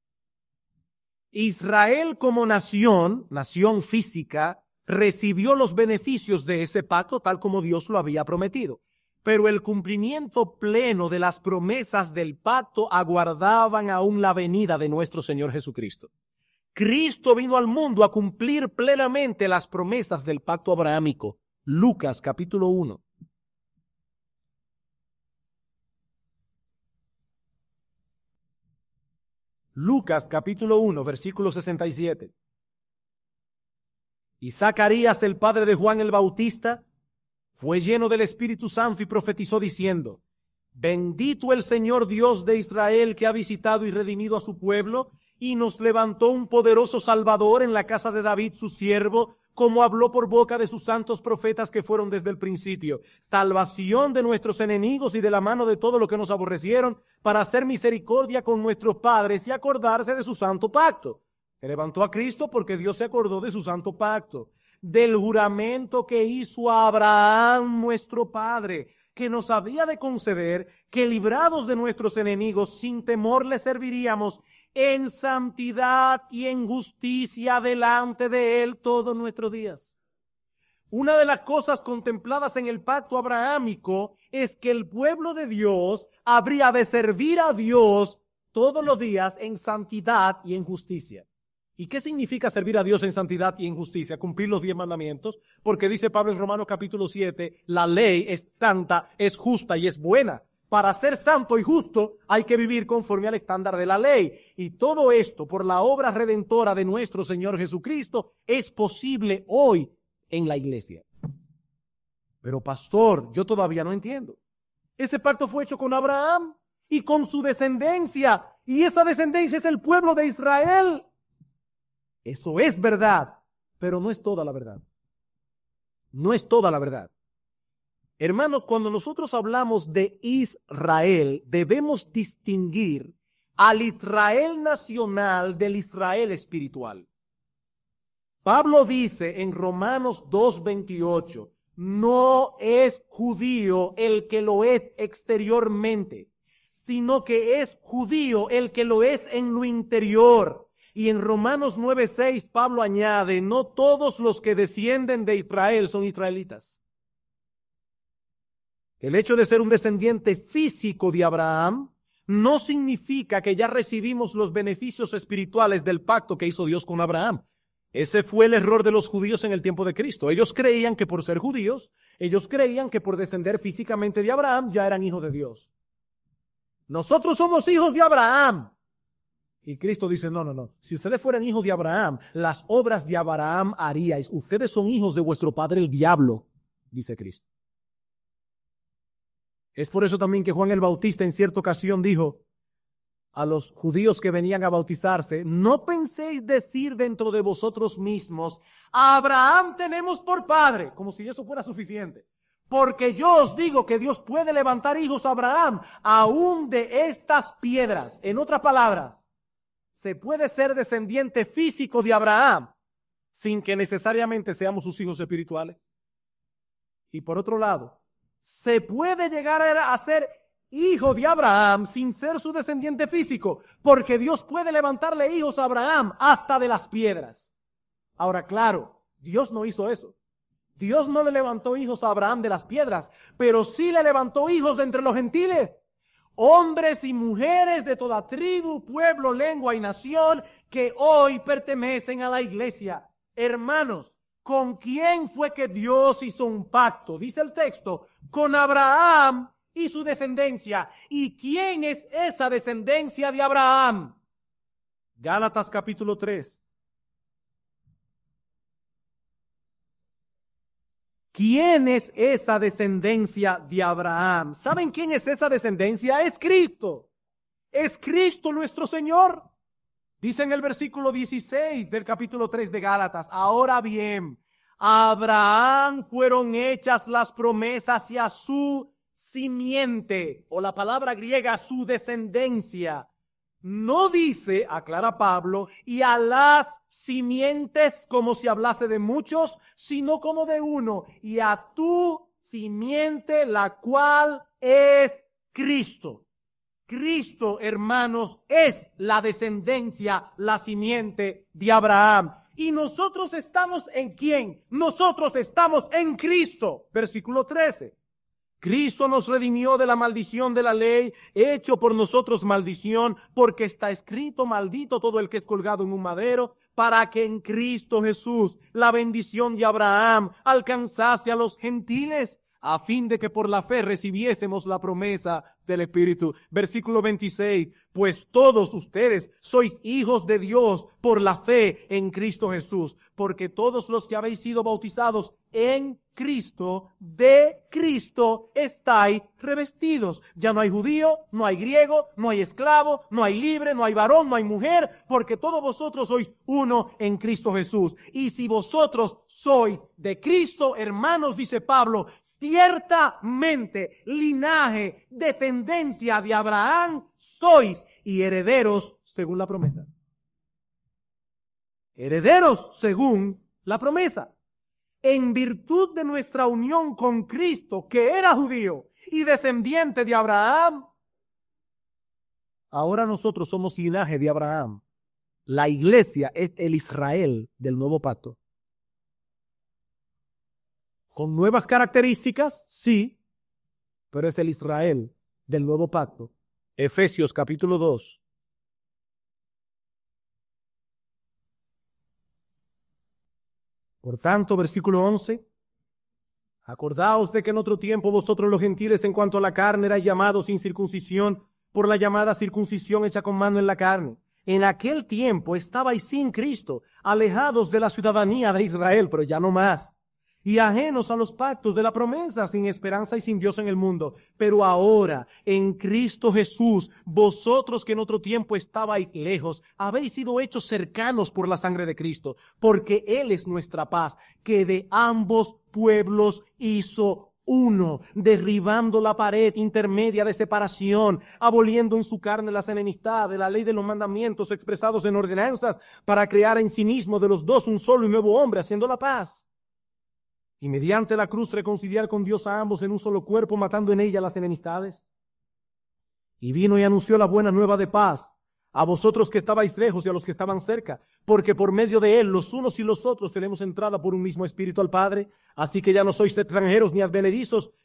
Israel como nación, nación física, recibió los beneficios de ese pacto tal como Dios lo había prometido. Pero el cumplimiento pleno de las promesas del pacto aguardaban aún la venida de nuestro Señor Jesucristo. Cristo vino al mundo a cumplir plenamente las promesas del pacto abrahámico. Lucas capítulo uno. Lucas capítulo uno, versículo sesenta y siete. Y Zacarías, el padre de Juan el Bautista, fue lleno del Espíritu Santo y profetizó diciendo: bendito el Señor Dios de Israel, que ha visitado y redimido a su pueblo, y nos levantó un poderoso Salvador en la casa de David su siervo, como habló por boca de sus santos profetas que fueron desde el principio, salvación de nuestros enemigos y de la mano de todos los que nos aborrecieron, para hacer misericordia con nuestros padres y acordarse de su santo pacto. Se levantó a Cristo porque Dios se acordó de su santo pacto, del juramento que hizo a Abraham nuestro padre, que nos había de conceder que, librados de nuestros enemigos, sin temor le serviríamos en santidad y en justicia delante de Él todos nuestros días. Una de las cosas contempladas en el pacto abrahámico es que el pueblo de Dios habría de servir a Dios todos los días en santidad y en justicia. ¿Y qué significa servir a Dios en santidad y en justicia? Cumplir los diez mandamientos, porque dice Pablo en Romanos capítulo siete, la ley es santa, es justa y es buena. Para ser santo y justo hay que vivir conforme al estándar de la ley. Y todo esto, por la obra redentora de nuestro Señor Jesucristo, es posible hoy en la iglesia. Pero pastor, yo todavía no entiendo. Ese pacto fue hecho con Abraham y con su descendencia. Y esa descendencia es el pueblo de Israel. Eso es verdad, pero no es toda la verdad. No es toda la verdad. Hermanos, cuando nosotros hablamos de Israel, debemos distinguir al Israel nacional del Israel espiritual. Pablo dice en Romanos dos veintiocho, no es judío el que lo es exteriormente, sino que es judío el que lo es en lo interior. Y en Romanos nueve seis Pablo añade, no todos los que descienden de Israel son israelitas. El hecho de ser un descendiente físico de Abraham no significa que ya recibimos los beneficios espirituales del pacto que hizo Dios con Abraham. Ese fue el error de los judíos en el tiempo de Cristo. Ellos creían que por ser judíos, ellos creían que por descender físicamente de Abraham ya eran hijos de Dios. Nosotros somos hijos de Abraham. Y Cristo dice, no, no, no. Si ustedes fueran hijos de Abraham, las obras de Abraham haríais. Ustedes son hijos de vuestro padre el diablo, dice Cristo. Es por eso también que Juan el Bautista en cierta ocasión dijo a los judíos que venían a bautizarse, no penséis decir dentro de vosotros mismos, a Abraham tenemos por padre, como si eso fuera suficiente. Porque yo os digo que Dios puede levantar hijos a Abraham, aún de estas piedras. En otras palabras, se puede ser descendiente físico de Abraham, sin que necesariamente seamos sus hijos espirituales. Y por otro lado, se puede llegar a ser hijo de Abraham sin ser su descendiente físico, porque Dios puede levantarle hijos a Abraham hasta de las piedras. Ahora, claro, Dios no hizo eso. Dios no le levantó hijos a Abraham de las piedras, pero sí le levantó hijos de entre los gentiles. Hombres y mujeres de toda tribu, pueblo, lengua y nación que hoy pertenecen a la iglesia. Hermanos, ¿con quién fue que Dios hizo un pacto? Dice el texto, con Abraham y su descendencia. ¿Y quién es esa descendencia de Abraham? Gálatas capítulo tres. ¿Quién es esa descendencia de Abraham? ¿Saben quién es esa descendencia? Es Cristo. Es Cristo nuestro Señor. Dice en el versículo dieciséis del capítulo tres de Gálatas, ahora bien, a Abraham fueron hechas las promesas y a su simiente, o la palabra griega, su descendencia. No dice, aclara Pablo, y a las simientes como si hablase de muchos, sino como de uno, y a tu simiente, la cual es Cristo. Cristo, hermanos, es la descendencia, la simiente de Abraham. ¿Y nosotros estamos en quién? Nosotros estamos en Cristo. Versículo trece. Cristo nos redimió de la maldición de la ley, hecho por nosotros maldición, porque está escrito, maldito todo el que es colgado en un madero, para que en Cristo Jesús la bendición de Abraham alcanzase a los gentiles, a fin de que por la fe recibiésemos la promesa del Espíritu. Versículo veintiséis, pues todos ustedes sois hijos de Dios por la fe en Cristo Jesús, porque todos los que habéis sido bautizados en Cristo, de Cristo estáis revestidos. Ya no hay judío, no hay griego, no hay esclavo, no hay libre, no hay varón, no hay mujer, porque todos vosotros sois uno en Cristo Jesús. Y si vosotros sois de Cristo, hermanos, dice Pablo, ciertamente linaje, descendencia de Abraham sois y herederos según la promesa. Herederos según la promesa. En virtud de nuestra unión con Cristo, que era judío y descendiente de Abraham, ahora nosotros somos linaje de Abraham. La iglesia es el Israel del nuevo pacto. Con nuevas características, sí, pero es el Israel del nuevo pacto. Efesios capítulo dos. Por tanto, versículo once, acordaos de que en otro tiempo vosotros los gentiles en cuanto a la carne erais llamados sin circuncisión por la llamada circuncisión hecha con mano en la carne. En aquel tiempo estabais sin Cristo, alejados de la ciudadanía de Israel, pero ya no más, y ajenos a los pactos de la promesa, sin esperanza y sin Dios en el mundo. Pero ahora, en Cristo Jesús, vosotros que en otro tiempo estabais lejos, habéis sido hechos cercanos por la sangre de Cristo, porque Él es nuestra paz, que de ambos pueblos hizo uno, derribando la pared intermedia de separación, aboliendo en su carne las enemistades, la ley de los mandamientos expresados en ordenanzas, para crear en sí mismo de los dos un solo y nuevo hombre, haciendo la paz. Y mediante la cruz reconciliar con Dios a ambos en un solo cuerpo, matando en ella las enemistades. Y vino y anunció la buena nueva de paz a vosotros que estabais lejos y a los que estaban cerca, porque por medio de él los unos y los otros tenemos entrada por un mismo espíritu al Padre. Así que ya no sois extranjeros ni advenedizos,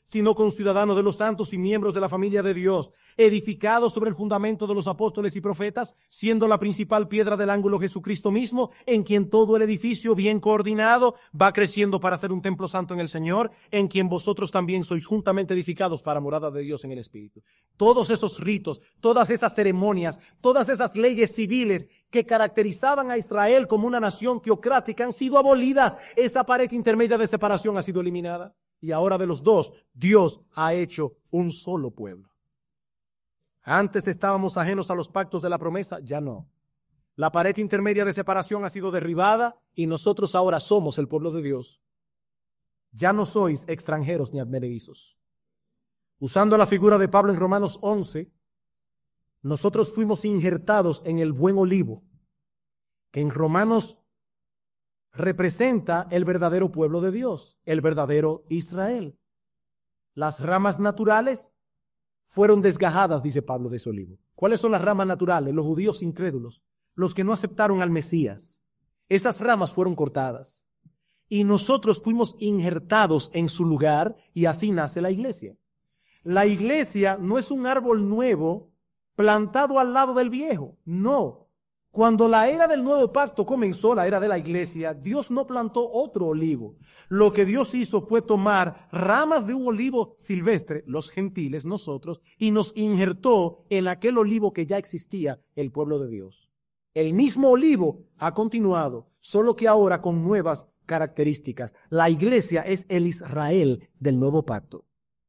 sino conciudadanos de los santos y miembros de la familia de Dios, edificados sobre el fundamento de los apóstoles y profetas, siendo la principal piedra del ángulo Jesucristo mismo, en quien todo el edificio bien coordinado va creciendo para hacer un templo santo en el Señor, en quien vosotros también sois juntamente edificados para morada de Dios en el Espíritu. Todos esos ritos, todas esas ceremonias, todas esas leyes civiles que caracterizaban a Israel como una nación teocrática han sido abolidas. Esa pared intermedia de separación ha sido eliminada. Y ahora de los dos, Dios ha hecho un solo pueblo. Antes estábamos ajenos a los pactos de la promesa, ya no. La pared intermedia de separación ha sido derribada y nosotros ahora somos el pueblo de Dios. Ya no sois extranjeros ni advenedizos. Usando la figura de Pablo en Romanos once, nosotros fuimos injertados en el buen olivo, que en Romanos representa el verdadero pueblo de Dios, el verdadero Israel. Las ramas naturales fueron desgajadas, dice Pablo, de ese olivo. ¿Cuáles son las ramas naturales? Los judíos incrédulos, los que no aceptaron al Mesías. Esas ramas fueron cortadas y nosotros fuimos injertados en su lugar y así nace la iglesia. La iglesia no es un árbol nuevo plantado al lado del viejo, no. Cuando la era del nuevo pacto comenzó, la era de la iglesia, Dios no plantó otro olivo. Lo que Dios hizo fue tomar ramas de un olivo silvestre, los gentiles, nosotros, y nos injertó en aquel olivo que ya existía, el pueblo de Dios. El mismo olivo ha continuado, solo que ahora con nuevas características. La iglesia es el Israel del nuevo pacto.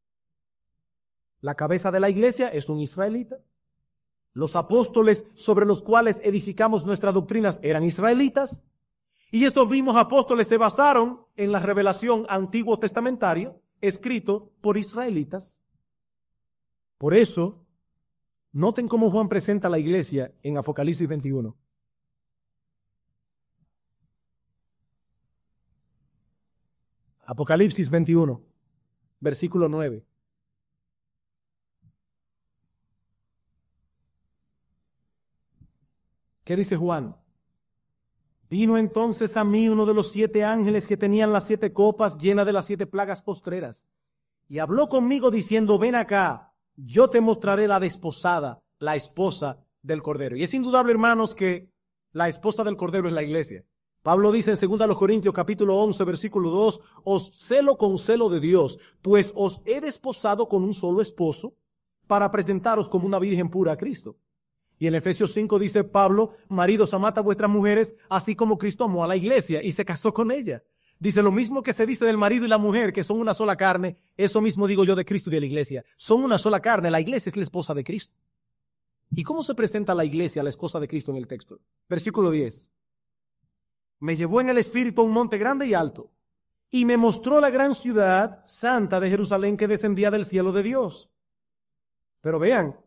La cabeza de la iglesia es un israelita. Los apóstoles sobre los cuales edificamos nuestras doctrinas eran israelitas. Y estos mismos apóstoles se basaron en la revelación antiguo testamentaria escrito por israelitas. Por eso, noten cómo Juan presenta a la iglesia en Apocalipsis veintiuno. Apocalipsis veintiuno, versículo nueve. ¿Qué dice Juan? Vino entonces a mí uno de los siete ángeles que tenían las siete copas llenas de las siete plagas postreras, y habló conmigo diciendo, ven acá, yo te mostraré la desposada, la esposa del Cordero. Y es indudable, hermanos, que la esposa del Cordero es la iglesia. Pablo dice en segunda Corintios capítulo once, versículo dos, os celo con celo de Dios, pues os he desposado con un solo esposo para presentaros como una virgen pura a Cristo. Y en Efesios cinco dice Pablo, maridos, amad a vuestras mujeres, así como Cristo amó a la iglesia y se casó con ella. Dice lo mismo que se dice del marido y la mujer, que son una sola carne, eso mismo digo yo de Cristo y de la iglesia. Son una sola carne, la iglesia es la esposa de Cristo. ¿Y cómo se presenta la iglesia, la esposa de Cristo en el texto? Versículo diez. Me llevó en el espíritu a un monte grande y alto, y me mostró la gran ciudad santa de Jerusalén que descendía del cielo de Dios. Pero vean,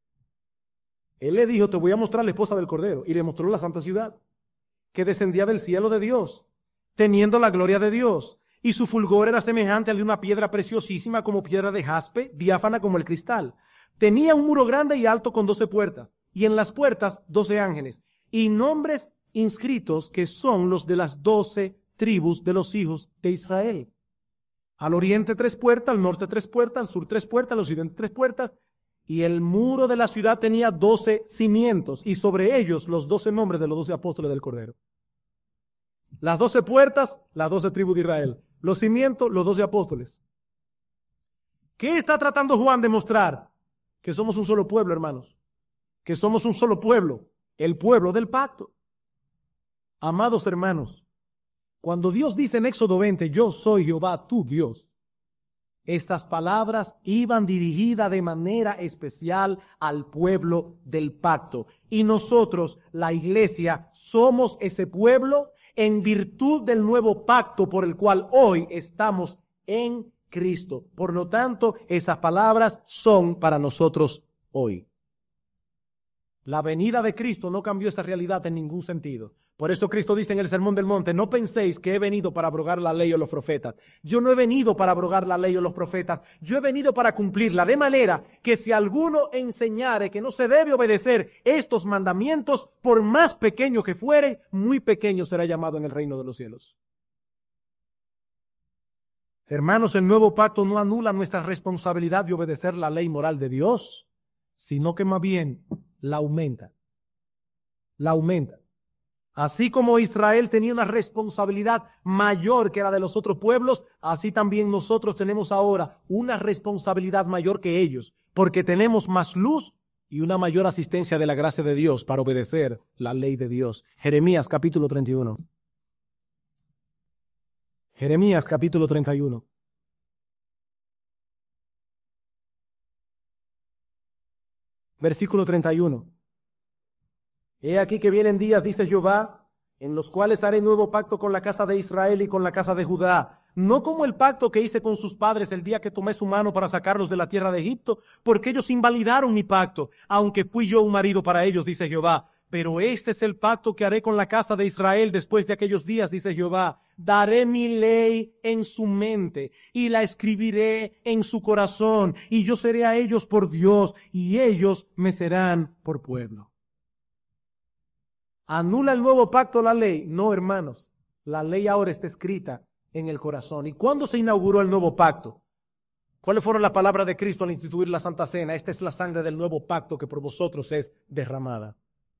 él le dijo, te voy a mostrar la esposa del Cordero, y le mostró la santa ciudad que descendía del cielo de Dios, teniendo la gloria de Dios, y su fulgor era semejante al de una piedra preciosísima como piedra de jaspe, diáfana como el cristal. Tenía un muro grande y alto con doce puertas, y en las puertas doce ángeles, y nombres inscritos que son los de las doce tribus de los hijos de Israel. Al oriente tres puertas, al norte tres puertas, al sur tres puertas, al occidente tres puertas, y el muro de la ciudad tenía doce cimientos, y sobre ellos los doce nombres de los doce apóstoles del Cordero. Las doce puertas, las doce tribus de Israel. Los cimientos, los doce apóstoles. ¿Qué está tratando Juan de mostrar? Que somos un solo pueblo, hermanos. Que somos un solo pueblo, el pueblo del pacto. Amados hermanos, cuando Dios dice en Éxodo veinte, yo soy Jehová tu Dios, estas palabras iban dirigidas de manera especial al pueblo del pacto. Y nosotros, la iglesia, somos ese pueblo en virtud del nuevo pacto por el cual hoy estamos en Cristo. Por lo tanto, esas palabras son para nosotros hoy. La venida de Cristo no cambió esa realidad en ningún sentido. Por eso Cristo dice en el Sermón del Monte, no penséis que he venido para abrogar la ley o los profetas. Yo no he venido para abrogar la ley o los profetas. Yo he venido para cumplirla. De manera que si alguno enseñare que no se debe obedecer estos mandamientos, por más pequeño que fuere, muy pequeño será llamado en el reino de los cielos. Hermanos, el nuevo pacto no anula nuestra responsabilidad de obedecer la ley moral de Dios, sino que más bien la aumenta. La aumenta. Así como Israel tenía una responsabilidad mayor que la de los otros pueblos, así también nosotros tenemos ahora una responsabilidad mayor que ellos, porque tenemos más luz y una mayor asistencia de la gracia de Dios para obedecer la ley de Dios. Jeremías capítulo treinta y uno. Jeremías capítulo treinta y uno. Versículo treinta y uno. He aquí que vienen días, dice Jehová, en los cuales haré nuevo pacto con la casa de Israel y con la casa de Judá, no como el pacto que hice con sus padres el día que tomé su mano para sacarlos de la tierra de Egipto, porque ellos invalidaron mi pacto, aunque fui yo un marido para ellos, dice Jehová. Pero este es el pacto que haré con la casa de Israel después de aquellos días, dice Jehová. Daré mi ley en su mente y la escribiré en su corazón, y yo seré a ellos por Dios, y ellos me serán por pueblo. ¿Anula el nuevo pacto la ley? No, hermanos. La ley ahora está escrita en el corazón. ¿Y cuándo se inauguró el nuevo pacto? ¿Cuáles fueron las palabras de Cristo al instituir la Santa Cena? Esta es la sangre del nuevo pacto que por vosotros es derramada.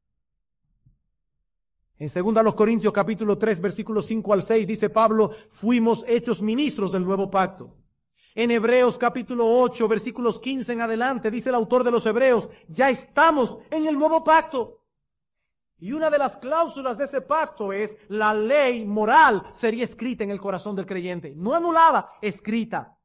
En segunda los Corintios capítulo tres, versículos cinco al seis, dice Pablo, fuimos hechos ministros del nuevo pacto. En Hebreos capítulo ocho, versículos quince en adelante, dice el autor de los Hebreos, ya estamos en el nuevo pacto. Y una de las cláusulas de ese pacto es la ley moral sería escrita en el corazón del creyente, no anulada, escrita.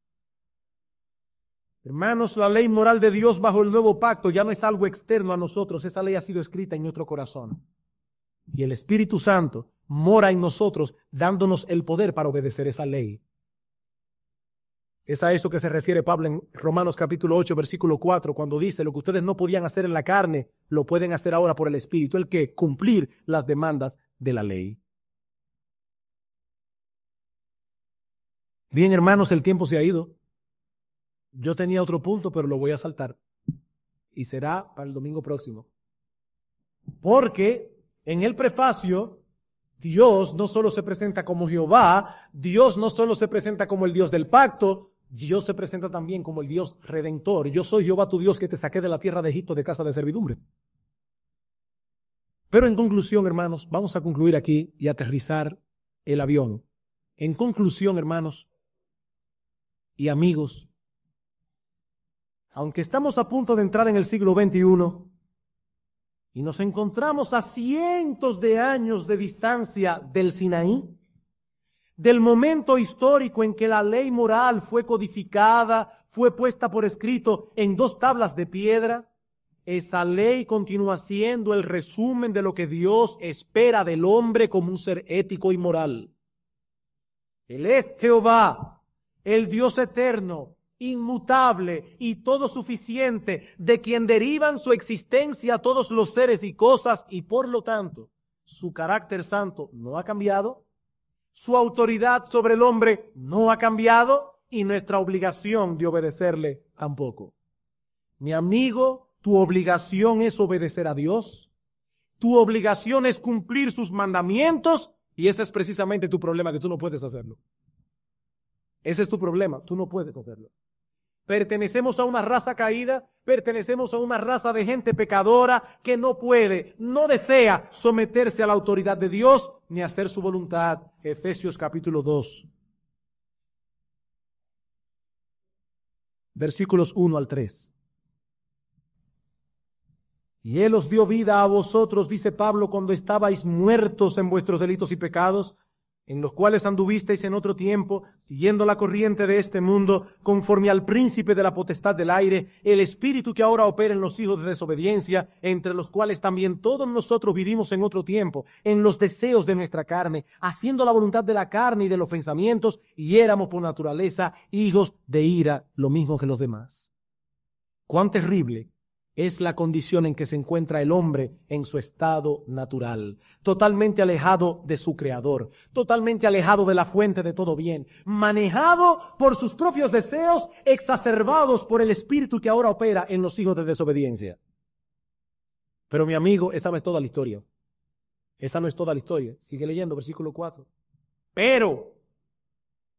Hermanos, la ley moral de Dios bajo el nuevo pacto ya no es algo externo a nosotros, esa ley ha sido escrita en nuestro corazón. Y el Espíritu Santo mora en nosotros dándonos el poder para obedecer esa ley. Es a eso que se refiere Pablo en Romanos capítulo ocho, versículo cuatro, cuando dice, lo que ustedes no podían hacer en la carne, lo pueden hacer ahora por el Espíritu, el que cumplir las demandas de la ley. Bien, hermanos, el tiempo se ha ido. Yo tenía otro punto, pero lo voy a saltar. Y será para el domingo próximo. Porque en el prefacio, Dios no solo se presenta como Jehová, Dios no solo se presenta como el Dios del pacto, Dios se presenta también como el Dios redentor. Yo soy Jehová tu Dios que te saqué de la tierra de Egipto de casa de servidumbre. Pero en conclusión, hermanos, vamos a concluir aquí y aterrizar el avión. En conclusión, hermanos y amigos, aunque estamos a punto de entrar en el siglo veintiuno y nos encontramos a cientos de años de distancia del Sinaí, del momento histórico en que la ley moral fue codificada, fue puesta por escrito en dos tablas de piedra, esa ley continúa siendo el resumen de lo que Dios espera del hombre como un ser ético y moral. Él es Jehová, el Dios eterno, inmutable y todo suficiente, de quien derivan su existencia todos los seres y cosas, y por lo tanto, su carácter santo no ha cambiado, su autoridad sobre el hombre no ha cambiado, y nuestra obligación de obedecerle tampoco. Mi amigo, tu obligación es obedecer a Dios, tu obligación es cumplir sus mandamientos, y ese es precisamente tu problema, que tú no puedes hacerlo. Ese es tu problema, tú no puedes hacerlo. Pertenecemos a una raza caída, pertenecemos a una raza de gente pecadora que no puede, no desea someterse a la autoridad de Dios ni hacer su voluntad. Efesios capítulo dos, versículos uno al tres. Y Él os dio vida a vosotros, dice Pablo, cuando estabais muertos en vuestros delitos y pecados, en los cuales anduvisteis en otro tiempo, siguiendo la corriente de este mundo, conforme al príncipe de la potestad del aire, el espíritu que ahora opera en los hijos de desobediencia, entre los cuales también todos nosotros vivimos en otro tiempo, en los deseos de nuestra carne, haciendo la voluntad de la carne y de los pensamientos, y éramos por naturaleza hijos de ira, lo mismo que los demás. Cuán terrible es la condición en que se encuentra el hombre en su estado natural, totalmente alejado de su creador, totalmente alejado de la fuente de todo bien, manejado por sus propios deseos, exacerbados por el espíritu que ahora opera en los hijos de desobediencia. Pero mi amigo, esa no es toda la historia. Esa no es toda la historia. Sigue leyendo, versículo cuatro. Pero,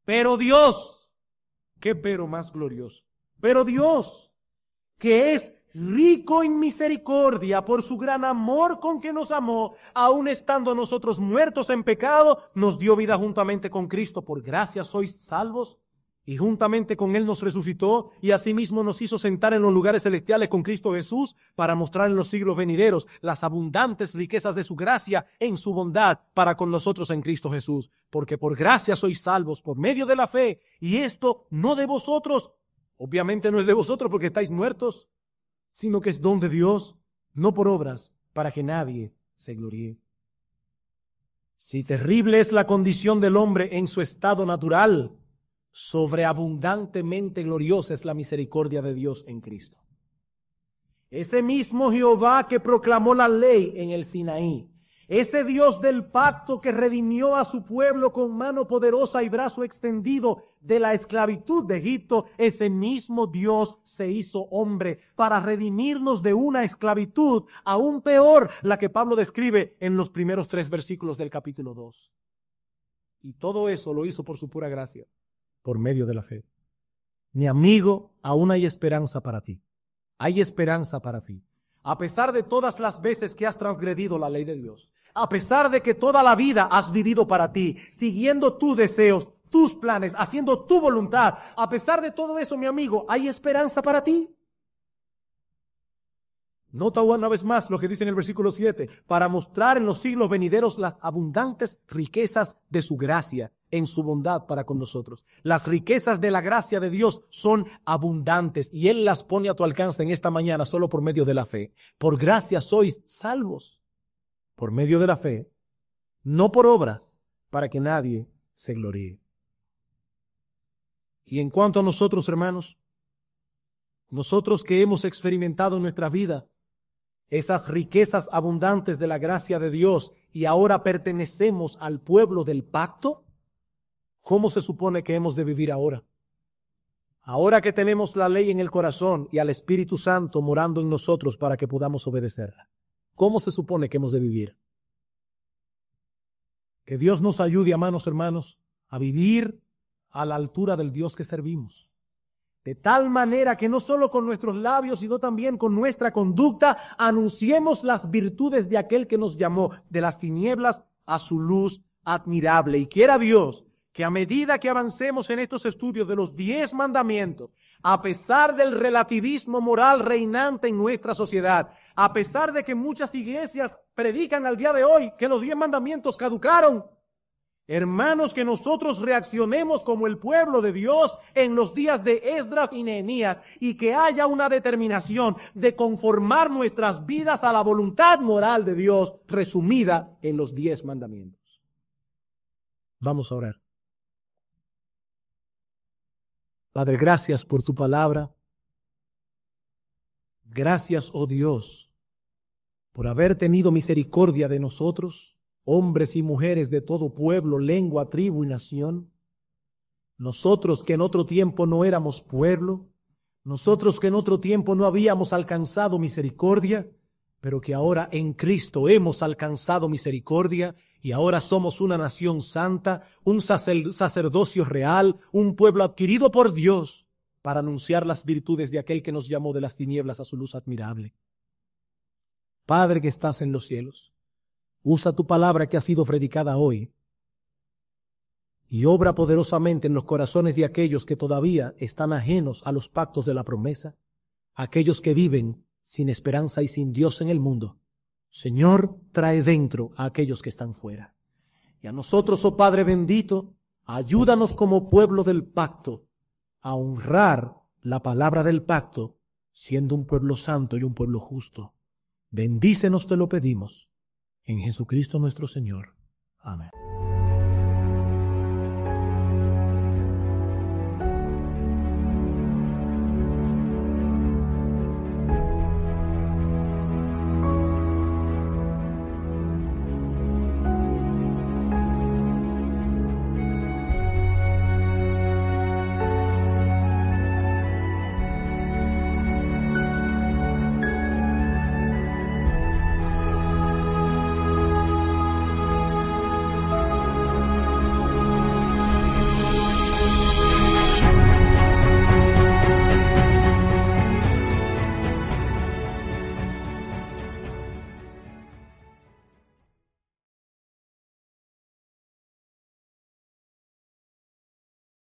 Pero Dios, qué pero más glorioso. Pero Dios, que es rico en misericordia por su gran amor con que nos amó, aun estando nosotros muertos en pecado, nos dio vida juntamente con Cristo. Por gracia sois salvos, y juntamente con Él nos resucitó, y asimismo nos hizo sentar en los lugares celestiales con Cristo Jesús, para mostrar en los siglos venideros las abundantes riquezas de su gracia en su bondad para con nosotros en Cristo Jesús. Porque por gracia sois salvos por medio de la fe, y esto no de vosotros. Obviamente no es de vosotros porque estáis muertos, sino que es don de Dios, no por obras, para que nadie se gloríe. Si terrible es la condición del hombre en su estado natural, sobreabundantemente gloriosa es la misericordia de Dios en Cristo. Ese mismo Jehová que proclamó la ley en el Sinaí, ese Dios del pacto que redimió a su pueblo con mano poderosa y brazo extendido de la esclavitud de Egipto, ese mismo Dios se hizo hombre para redimirnos de una esclavitud aún peor, la que Pablo describe en los primeros tres versículos del capítulo dos. Y todo eso lo hizo por su pura gracia, por medio de la fe. Mi amigo, aún hay esperanza para ti. Hay esperanza para ti. A pesar de todas las veces que has transgredido la ley de Dios, a pesar de que toda la vida has vivido para ti, siguiendo tus deseos, tus planes, haciendo tu voluntad, a pesar de todo eso, mi amigo, ¿hay esperanza para ti? Nota una vez más lo que dice en el versículo siete, para mostrar en los siglos venideros las abundantes riquezas de su gracia en su bondad para con nosotros. Las riquezas de la gracia de Dios son abundantes y Él las pone a tu alcance en esta mañana solo por medio de la fe. Por gracia sois salvos, por medio de la fe, no por obras, para que nadie se gloríe. Y en cuanto a nosotros, hermanos, nosotros que hemos experimentado en nuestra vida esas riquezas abundantes de la gracia de Dios y ahora pertenecemos al pueblo del pacto, ¿cómo se supone que hemos de vivir ahora? Ahora que tenemos la ley en el corazón y al Espíritu Santo morando en nosotros para que podamos obedecerla, ¿cómo se supone que hemos de vivir? Que Dios nos ayude, amados hermanos, a vivir a la altura del Dios que servimos. De tal manera que no solo con nuestros labios, sino también con nuestra conducta, anunciemos las virtudes de aquel que nos llamó de las tinieblas a su luz admirable. Y quiera Dios que a medida que avancemos en estos estudios de los diez mandamientos, a pesar del relativismo moral reinante en nuestra sociedad, a pesar de que muchas iglesias predican al día de hoy que los diez mandamientos caducaron, hermanos, que nosotros reaccionemos como el pueblo de Dios en los días de Esdras y Nehemías y que haya una determinación de conformar nuestras vidas a la voluntad moral de Dios resumida en los diez mandamientos. Vamos a orar. Padre, gracias por tu palabra. Gracias, oh Dios, por haber tenido misericordia de nosotros, hombres y mujeres de todo pueblo, lengua, tribu y nación. Nosotros que en otro tiempo no éramos pueblo, nosotros que en otro tiempo no habíamos alcanzado misericordia, pero que ahora en Cristo hemos alcanzado misericordia y ahora somos una nación santa, un sacerdocio real, un pueblo adquirido por Dios para anunciar las virtudes de aquel que nos llamó de las tinieblas a su luz admirable. Padre que estás en los cielos, usa tu palabra que ha sido predicada hoy y obra poderosamente en los corazones de aquellos que todavía están ajenos a los pactos de la promesa, aquellos que viven sin esperanza y sin Dios en el mundo. Señor, trae dentro a aquellos que están fuera. Y a nosotros, oh Padre bendito, ayúdanos como pueblo del pacto a honrar la palabra del pacto, siendo un pueblo santo y un pueblo justo. Bendícenos, te lo pedimos. En Jesucristo nuestro Señor. Amén.